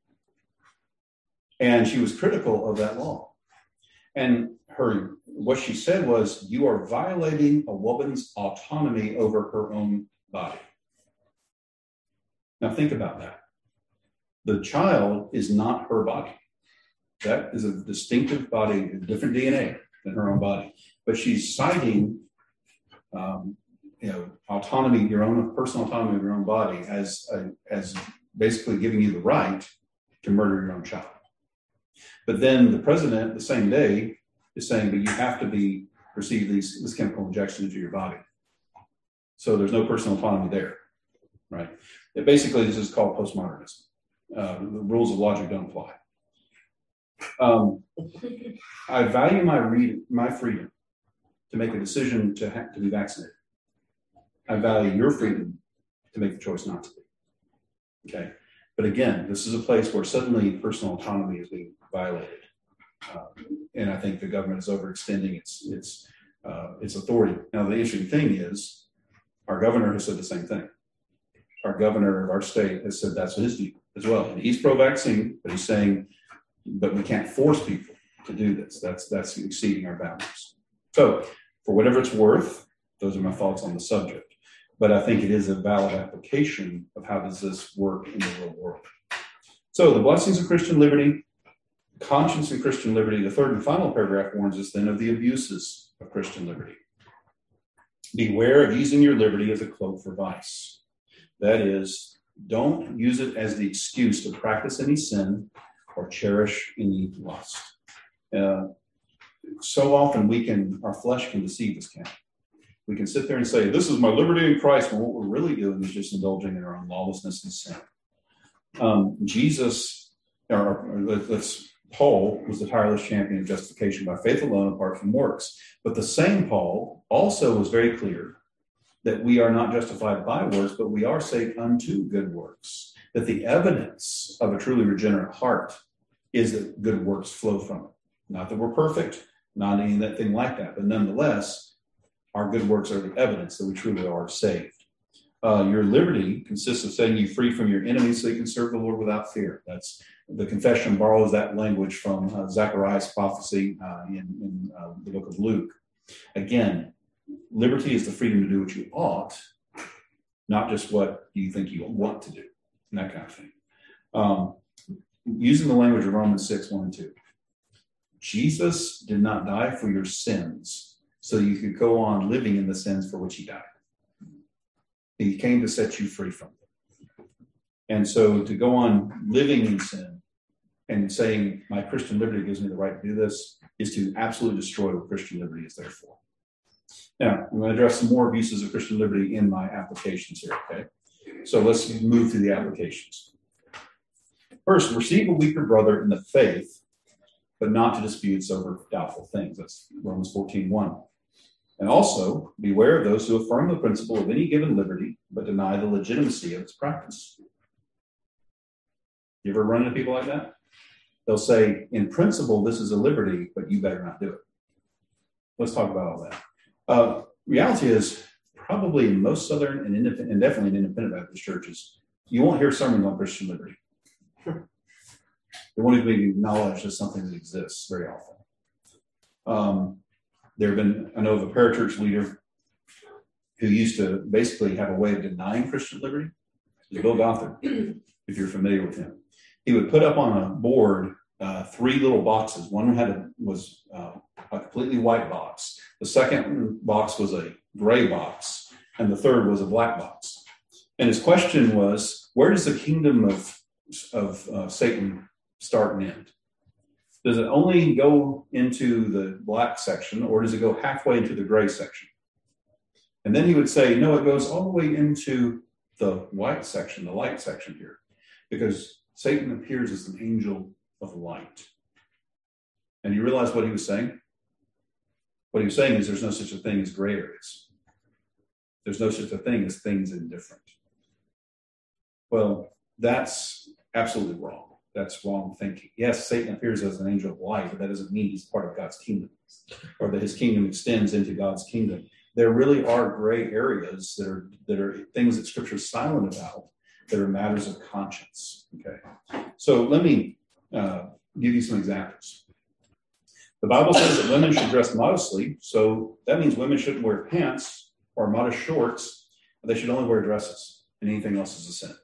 And she was critical of that law. And her what she said was, you are violating a woman's autonomy over her own body. Now think about that. The child is not her body. That is a distinctive body, a different D N A than her own body. But she's citing um, you know, autonomy, your own personal autonomy of your own body as, a, as basically giving you the right to murder your own child. But then the president, the same day, is saying that you have to be receive these this chemical injection into your body. So there's no personal autonomy there, right? It basically, this is called postmodernism. Uh, the rules of logic don't apply. Um, I value my read, my freedom to make a decision to have to be vaccinated. I value your freedom to make the choice not to be. Okay, but again, this is a place where suddenly personal autonomy is being violated. Uh, and I think the government is overextending its its uh, its authority. Now, the interesting thing is, our governor has said the same thing. Our governor of our state has said that's his view as well. And he's pro-vaccine, but he's saying, but we can't force people to do this. That's that's exceeding our boundaries. So, for whatever it's worth, those are my thoughts on the subject. but I think it is a valid application of how does this work in the real world. So the blessings of Christian liberty, conscience and Christian liberty. The third and final paragraph warns us then of the abuses of Christian liberty. Beware of using your liberty as a cloak for vice. That is, don't use it as the excuse to practice any sin or cherish any lust. Uh, so often we can, our flesh can deceive us, can't it? We can sit there and say, this is my liberty in Christ, when what we're really doing is just indulging in our own lawlessness and sin. Um, Jesus, or, or let's, Paul was the tireless champion of justification by faith alone, apart from works. But the same Paul also was very clear that we are not justified by works, but we are saved unto good works. That the evidence of a truly regenerate heart is that good works flow from it. Not that we're perfect, not anything like that, but nonetheless, our good works are the evidence that we truly are saved. Uh, your liberty consists of setting you free from your enemies so you can serve the Lord without fear. That's the confession borrows that language from uh, Zechariah's prophecy uh, in, in uh, the book of Luke. Again, liberty is the freedom to do what you ought, not just what you think you want to do, and that kind of thing. Um, using the language of Romans six, one and two. Jesus did not die for your sins so you could go on living in the sins for which he died. He came to set you free from them. And so to go on living in sin and saying my Christian liberty gives me the right to do this is to absolutely destroy what Christian liberty is there for. Now, I'm going to address some more abuses of Christian liberty in my applications here, okay? So let's move through the applications. First, receive a weaker brother in the faith, but not to disputes over doubtful things. That's Romans fourteen, one. And also, beware of those who affirm the principle of any given liberty, but deny the legitimacy of its practice. You ever run into people like that? They'll say, in principle, this is a liberty, but you better not do it. Let's talk about all that. Uh, reality is, probably in most Southern and, independent, and definitely in independent Baptist churches, you won't hear sermons on Christian liberty. They won't even be acknowledged as something that exists very often. Um, there have been, I know of a parachurch leader who used to basically have a way of denying Christian liberty. Bill Gothard, if you're familiar with him. He would put up on a board uh, three little boxes. One had a, was uh, a completely white box. The second box was a gray box, and the third was a black box. And his question was, where does the kingdom of, of uh, Satan start and end? Does it only go into the black section, or does it go halfway into the gray section? And then he would say, no, it goes all the way into the white section, the light section here, because Satan appears as an angel of light. And you realize what he was saying? What he was saying is there's no such a thing as gray areas. There's no such a thing as things indifferent. Well, that's absolutely wrong. That's wrong thinking. Yes, Satan appears as an angel of light, but that doesn't mean he's part of God's kingdom, or that his kingdom extends into God's kingdom. There really are gray areas that are that are things that Scripture is silent about, that are matters of conscience. Okay, so let me uh, give you some examples. The Bible says that women should dress modestly, so that means women shouldn't wear pants or modest shorts. They should only wear dresses, and anything else is a sin.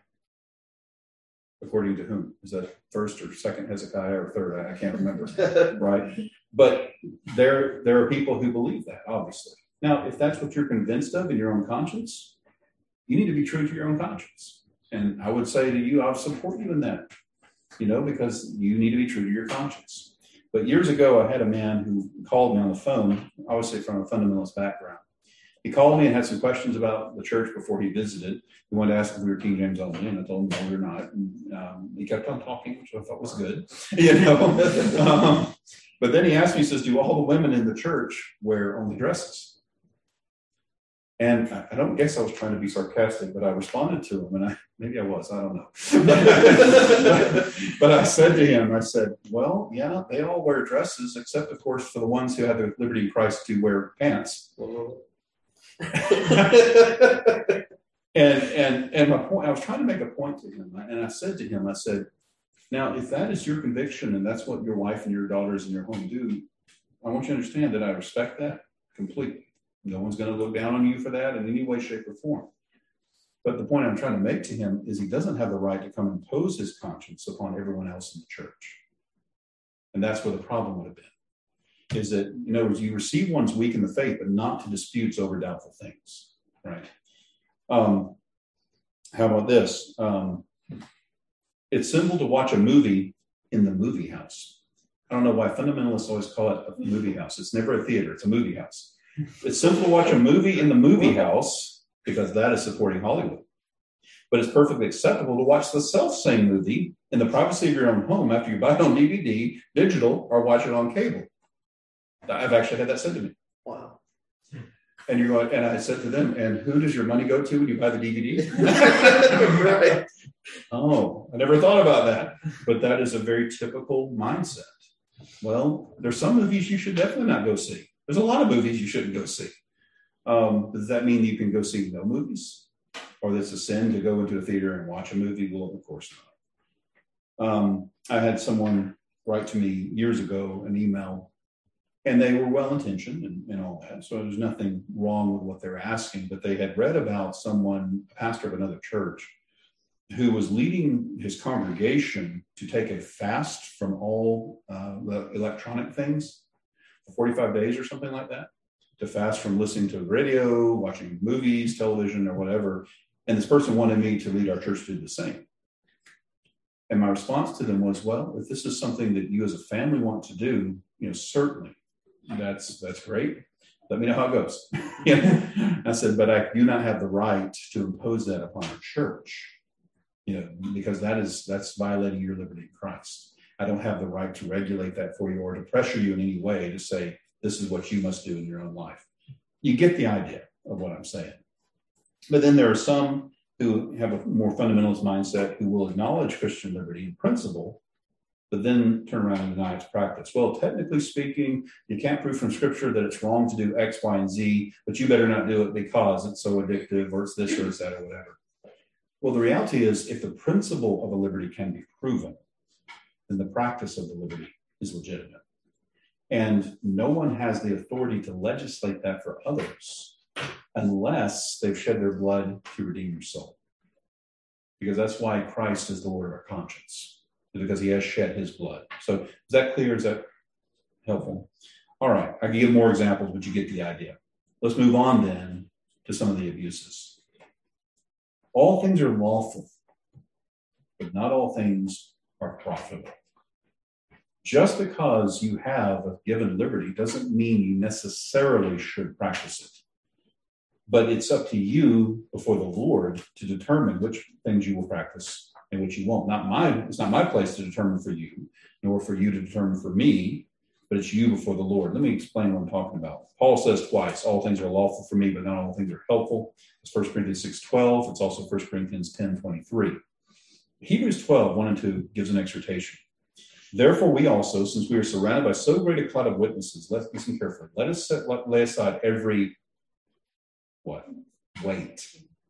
According to whom? Is that first or second Hezekiah or third? I, I can't remember. Right? But there, there are people who believe that, obviously. Now, if that's what you're convinced of in your own conscience, you need to be true to your own conscience. And I would say to you, I'll support you in that, you know, because you need to be true to your conscience. But years ago, I had a man who called me on the phone, obviously from a fundamentalist background. He called me and had some questions about the church before he visited. He wanted to ask if we were King James only, and I told him no, we're not. And um, he kept on talking, which I thought was good, you know. um, but then he asked me, he says, do all the women in the church wear only dresses? And I, I don't guess I was trying to be sarcastic, but I responded to him, and I maybe I was, I don't know. but, but I said to him, I said, well, yeah, they all wear dresses, except, of course, for the ones who have the liberty in Christ to wear pants. and and and my point, I was trying to make a point to him, and I said to him, I said, now, if that is your conviction and that's what your wife and your daughters in your home do, I want you to understand that I respect that completely. No one's going to look down on you for that in any way, shape, or form. But the point I'm trying to make to him is he doesn't have the right to come impose his conscience upon everyone else in the church. And that's where the problem would have been, is that, in other words, you receive one's weak in the faith, but not to disputes over doubtful things, right? Um, how about this? Um, it's simple to watch a movie in the movie house. I don't know why fundamentalists always call it a movie house. It's never a theater, it's a movie house. It's simple to watch a movie in the movie house because that is supporting Hollywood. But it's perfectly acceptable to watch the self-same movie in the privacy of your own home after you buy it on D V D, digital, or watch it on cable. I've actually had that said to me. Wow. And you're going, and I said to them, and who does your money go to when you buy the D V Ds? Right. Oh, I never thought about that. But that is a very typical mindset. Well, there's some movies you should definitely not go see. There's a lot of movies you shouldn't go see. Um, does that mean you can go see no movies? Or that it's a sin to go into a theater and watch a movie? Well, of course not. Um, I had someone write to me years ago an email, and they were well-intentioned and, and all that. So there's nothing wrong with what they're asking, but they had read about someone, a pastor of another church, who was leading his congregation to take a fast from all uh, electronic things for forty-five days or something like that, to fast from listening to radio, watching movies, television, or whatever. And this person wanted me to lead our church to do the same. And my response to them was, well, if this is something that you as a family want to do, you know, certainly, that's that's great. Let me know how it goes. You know? I said, but I do not have the right to impose that upon our church, you know, because that is that's violating your liberty in Christ. I don't have the right to regulate that for you or to pressure you in any way to say, this is what you must do in your own life. You get the idea of what I'm saying. But then there are some who have a more fundamentalist mindset who will acknowledge Christian liberty in principle, but then turn around and deny its practice. Well, technically speaking, you can't prove from Scripture that it's wrong to do X, Y, and Z, but you better not do it because it's so addictive or it's this or it's that or whatever. Well, the reality is, if the principle of a liberty can be proven, then the practice of the liberty is legitimate. And no one has the authority to legislate that for others unless they've shed their blood to redeem your soul. Because that's why Christ is the Lord of our conscience, because he has shed his blood. So is that clear? Is that helpful? All right, I can give more examples, but you get the idea. Let's move on then to some of the abuses. All things are lawful, but not all things are profitable. Just because you have a given liberty doesn't mean you necessarily should practice it. But it's up to you before the Lord to determine which things you will practice and which you won't. Not my, it's not my place to determine for you, nor for you to determine for me, but it's you before the Lord. Let me explain what I'm talking about. Paul says twice, all things are lawful for me, but not all things are helpful. It's First Corinthians six twelve. It's also First Corinthians ten twenty-three. Hebrews twelve, one and two gives an exhortation. Therefore, we also, since we are surrounded by so great a cloud of witnesses, let's listen carefully. Let us set, let, lay aside every, what? Weight.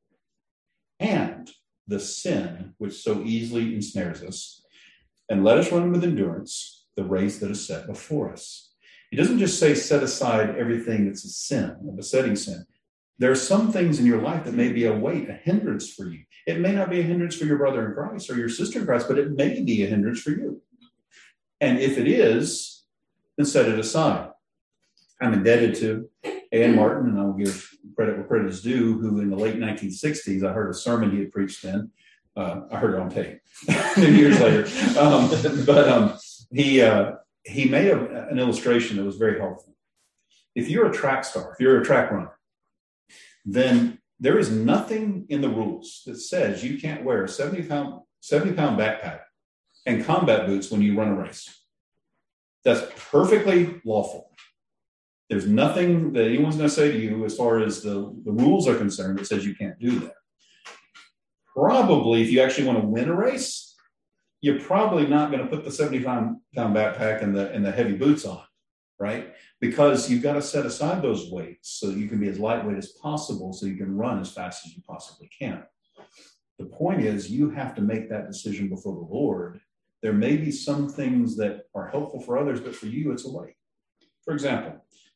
And the sin which so easily ensnares us. And let us run with endurance the race that is set before us. He doesn't just say set aside everything that's a sin, a besetting sin. There are some things in your life that may be a weight, a hindrance for you. It may not be a hindrance for your brother in Christ or your sister in Christ, but it may be a hindrance for you. And if it is, then set it aside. I'm indebted to A N Martin, and I'll give credit where credit is due, who in the late nineteen sixties, I heard a sermon he had preached then. Uh, I heard it on tape years later. Um, but um, he uh, he made a, an illustration that was very helpful. If you're a track star, if you're a track runner, then there is nothing in the rules that says you can't wear a seventy pound backpack and combat boots when you run a race. That's perfectly lawful. There's nothing that anyone's going to say to you as far as the, the rules are concerned that says you can't do that. Probably, if you actually want to win a race, you're probably not going to put the seventy pound backpack and the, and the heavy boots on, right? Because you've got to set aside those weights so that you can be as lightweight as possible so you can run as fast as you possibly can. The point is, you have to make that decision before the Lord. There may be some things that are helpful for others, but for you, it's a weight. For example,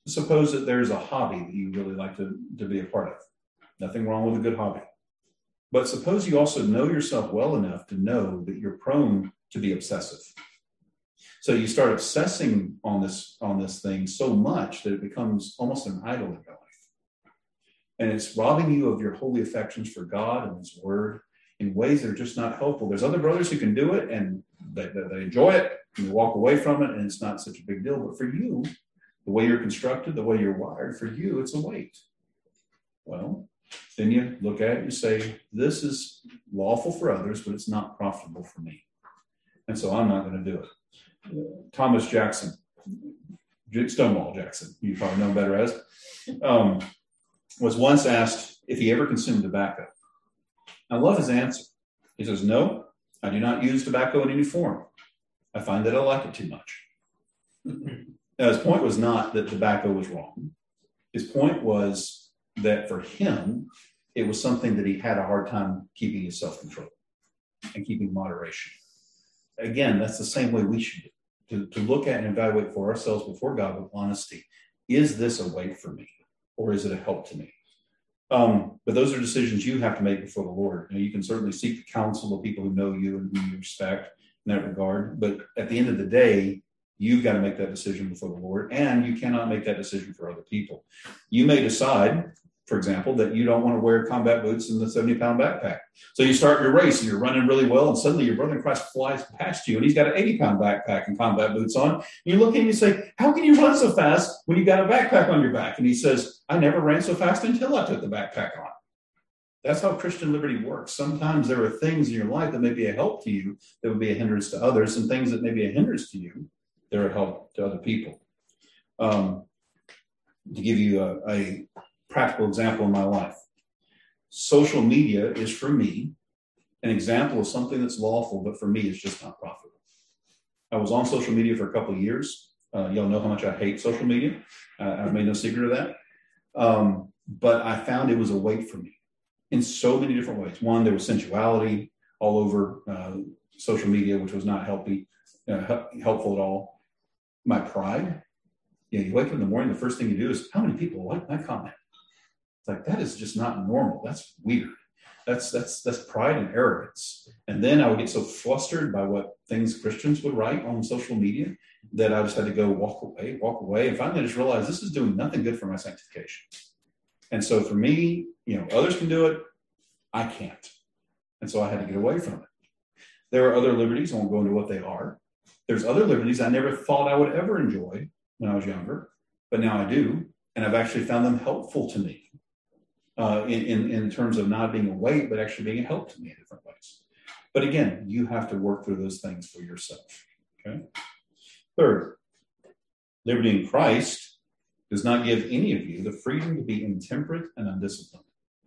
Suppose that there's a hobby that you really like to, to be a part of. Nothing wrong with a good hobby. But suppose you also know yourself well enough to know that you're prone to be obsessive. So you start obsessing on this, on this thing so much that it becomes almost an idol in your life. And it's robbing you of your holy affections for God and his word in ways that are just not helpful. There's other brothers who can do it and they, they, they enjoy it and they walk away from it and it's not such a big deal. But for you, the way you're constructed, the way you're wired, for you, it's a weight. Well, then you look at it and you say, this is lawful for others, but it's not profitable for me. And so I'm not going to do it. Thomas Jackson, Stonewall Jackson, you probably know better as, um, was once asked if he ever consumed tobacco. I love his answer. He says, no, I do not use tobacco in any form. I find that I like it too much. Now, his point was not that tobacco was wrong. His point was that for him, it was something that he had a hard time keeping his self-control and keeping moderation. Again, that's the same way we should do. To, to look at and evaluate for ourselves before God with honesty. Is this a weight for me or is it a help to me? Um, but those are decisions you have to make before the Lord. You know, you can certainly seek the counsel of people who know you and who you respect in that regard. But at the end of the day, you've got to make that decision before the Lord, and you cannot make that decision for other people. You may decide, for example, that you don't want to wear combat boots in the seventy-pound backpack. So you start your race and you're running really well, and suddenly your brother in Christ flies past you, and he's got an eighty-pound backpack and combat boots on. And you look at him and you say, how can you run so fast when you've got a backpack on your back? And he says, I never ran so fast until I took the backpack on. That's how Christian liberty works. Sometimes there are things in your life that may be a help to you that would be a hindrance to others, and things that may be a hindrance to you that are a help to other people. Um, to give you a, a practical example in my life, social media is for me an example of something that's lawful, but for me, it's just not profitable. I was on social media for a couple of years. Uh, y'all know how much I hate social media. Uh, I've made no secret of that. Um, but I found it was a weight for me in so many different ways. One, there was sensuality all over uh, social media, which was not healthy, uh, helpful at all. My pride. You know, you wake up in the morning, the first thing you do is, how many people like my comment? It's like, that is just not normal. That's weird. That's that's that's pride and arrogance. And then I would get so flustered by what things Christians would write on social media that I just had to go walk away, walk away. And finally I just realized this is doing nothing good for my sanctification. And so for me, you know, others can do it. I can't. And so I had to get away from it. There are other liberties. I won't go into what they are. There's other liberties I never thought I would ever enjoy when I was younger, but now I do. And I've actually found them helpful to me. Uh, in, in, in terms of not being a weight, but actually being a help to me in different ways. But again, you have to work through those things for yourself. Okay. Third, liberty in Christ does not give any of you the freedom to be intemperate and undisciplined.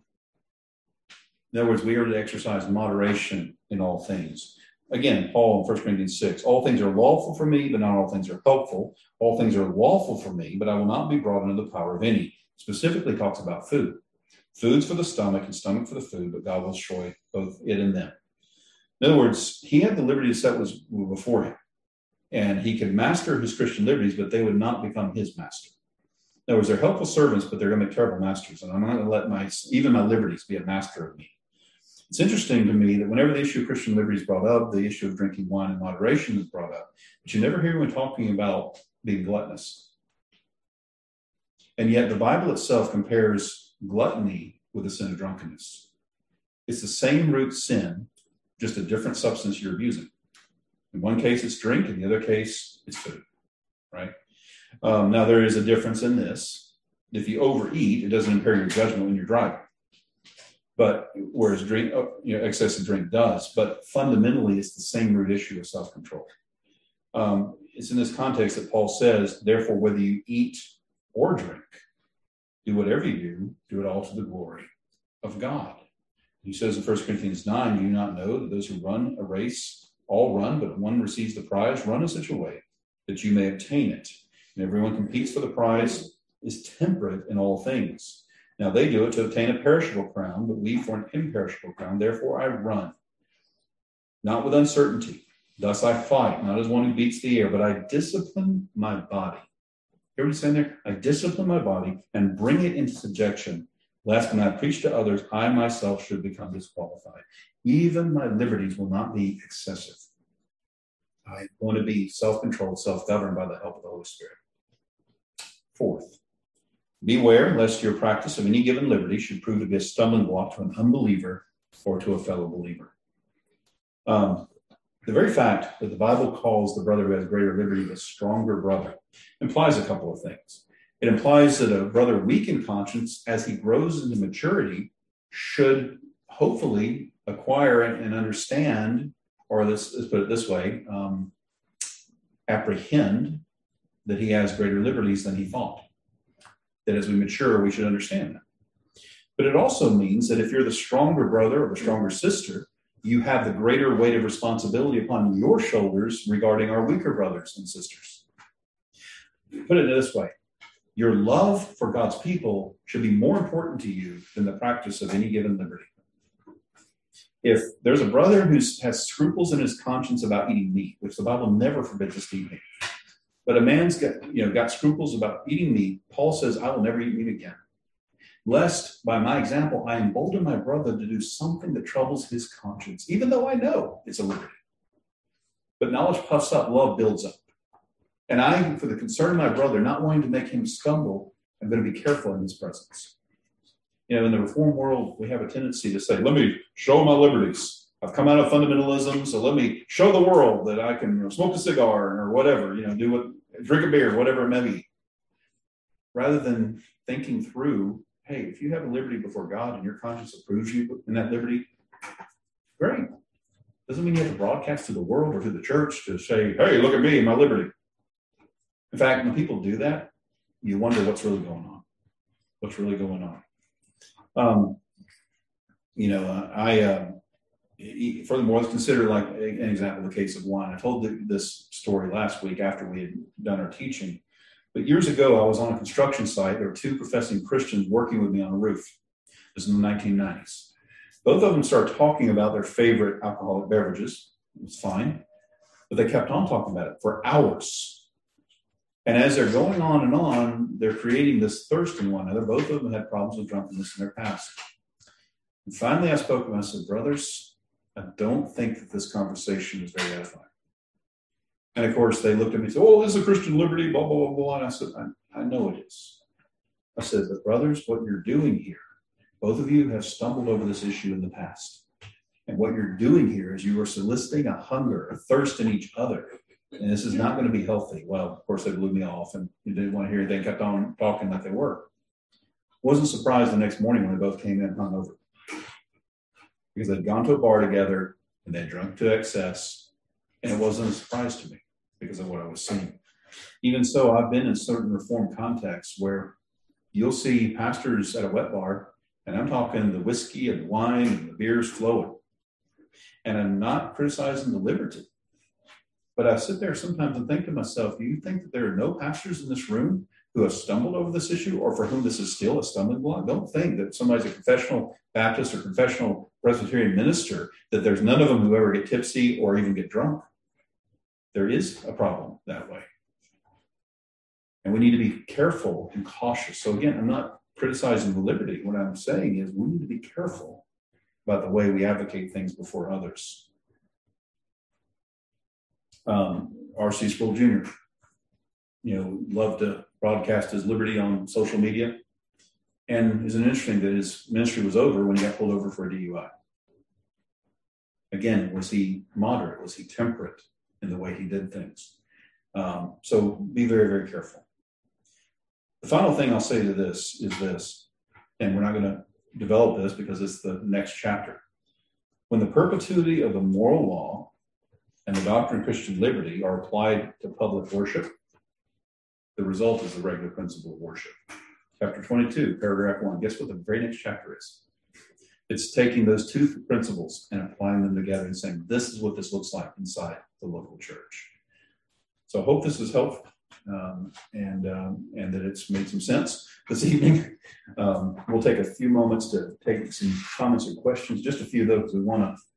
In other words, we are to exercise moderation in all things. Again, Paul in First Corinthians six, all things are lawful for me, but not all things are helpful. All things are lawful for me, but I will not be brought under the power of any. Specifically talks about food. Food's for the stomach and stomach for the food, but God will destroy both it and them. In other words, he had the liberty to set was before him, and he could master his Christian liberties, but they would not become his master. In other words, they're helpful servants, but they're going to make terrible masters, and I'm not going to let my even my liberties be a master of me. It's interesting to me that whenever the issue of Christian liberty is brought up, the issue of drinking wine in moderation is brought up, but you never hear anyone talking about being gluttonous. And yet the Bible itself compares gluttony with the sin of drunkenness. It's the same root sin, just a different substance you're abusing. In one case, it's drink. In the other case, it's food, right? Um, now, there is a difference in this. If you overeat, it doesn't impair your judgment when you're driving. But whereas drink, you know, excessive drink does. But fundamentally, it's the same root issue of self-control. Um, it's in this context that Paul says, therefore, whether you eat or drink, do whatever you do, do it all to the glory of God. He says in First Corinthians nine, do you not know that those who run a race all run, but one receives the prize? Run in such a way that you may obtain it. And everyone competes for the prize, is temperate in all things. Now they do it to obtain a perishable crown, but we for an imperishable crown. Therefore I run, not with uncertainty. Thus I fight, not as one who beats the air, but I discipline my body, Hear what he's saying there? I discipline my body and bring it into subjection, lest when I preach to others, I myself should become disqualified. Even my liberties will not be excessive. I want to be self-controlled, self-governed by the help of the Holy Spirit. Fourth, beware lest your practice of any given liberty should prove to be a stumbling block to an unbeliever or to a fellow believer. Um, the very fact that the Bible calls the brother who has greater liberty the stronger brother implies a couple of things. It implies that a brother weak in conscience, as he grows into maturity, should hopefully acquire and understand, or let's, let's put it this way, um, apprehend that he has greater liberties than he thought. That as we mature, we should understand that. But it also means that if you're the stronger brother or the stronger sister, you have the greater weight of responsibility upon your shoulders regarding our weaker brothers and sisters. Put it this way. Your love for God's people should be more important to you than the practice of any given liberty. If there's a brother who has scruples in his conscience about eating meat, which the Bible never forbids us to eat meat, but a man's got, you know, got scruples about eating meat, Paul says, I will never eat meat again. Lest, by my example, I embolden my brother to do something that troubles his conscience, even though I know it's a liberty. But knowledge puffs up, love builds up. And I, for the concern of my brother, not wanting to make him stumble, I'm going to be careful in his presence. You know, in the Reformed world, we have a tendency to say, let me show my liberties. I've come out of fundamentalism, so let me show the world that I can, you know, smoke a cigar or whatever, you know, do what, drink a beer, whatever it may be. Rather than thinking through, hey, if you have a liberty before God and your conscience approves you in that liberty, great. Doesn't mean you have to broadcast to the world or to the church to say, hey, look at me and my liberty. In fact, when people do that, you wonder what's really going on. What's really going on? Um, you know, uh, I, uh, furthermore, let's consider like an example, the case of wine. I told this story last week after we had done our teaching. But years ago, I was on a construction site. There were two professing Christians working with me on a roof. This was in the nineteen nineties. Both of them started talking about their favorite alcoholic beverages. It was fine. But they kept on talking about it for hours. And as they're going on and on, they're creating this thirst in one another. Both of them had problems with drunkenness in their past. And finally, I spoke to them. I said, brothers, I don't think that this conversation is very edifying. And of course, they looked at me and said, oh, this is a Christian liberty, blah, blah, blah, blah. And I said, I, I know it is. I said, but brothers, what you're doing here, both of you have stumbled over this issue in the past. And what you're doing here is you are soliciting a hunger, a thirst in each other. And this is not going to be healthy. Well, of course, they blew me off and you didn't want to hear it. They kept on talking like they were. Wasn't surprised the next morning when they both came in hungover. Because they'd gone to a bar together and they drunk to excess. And it wasn't a surprise to me because of what I was seeing. Even so, I've been in certain Reformed contexts where you'll see pastors at a wet bar, and I'm talking the whiskey and the wine and the beers flowing. And I'm not criticizing the liberty. But I sit there sometimes and think to myself, do you think that there are no pastors in this room who have stumbled over this issue or for whom this is still a stumbling block? Don't think that somebody's a confessional Baptist or confessional Presbyterian minister, that there's none of them who ever get tipsy or even get drunk. There is a problem that way. And we need to be careful and cautious. So again, I'm not criticizing the liberty. What I'm saying is we need to be careful about the way we advocate things before others. Um, R C Sproul Junior, you know, loved to broadcast his liberty on social media. And isn't it interesting that his ministry was over when he got pulled over for a D U I? Again, was he moderate? Was he temperate in the way he did things? Um, so be very, very careful. The final thing I'll say to this is this, and we're not going to develop this because it's the next chapter. When the perpetuity of the moral law and the doctrine of Christian liberty are applied to public worship, the result is the regular principle of worship. Chapter twenty-two, paragraph one. Guess what the very next chapter is? It's taking those two principles and applying them together and saying, this is what this looks like inside the local church. So I hope this is helpful um, and, um, and that it's made some sense this evening. Um, we'll take a few moments to take some comments or questions, just a few of those. We want to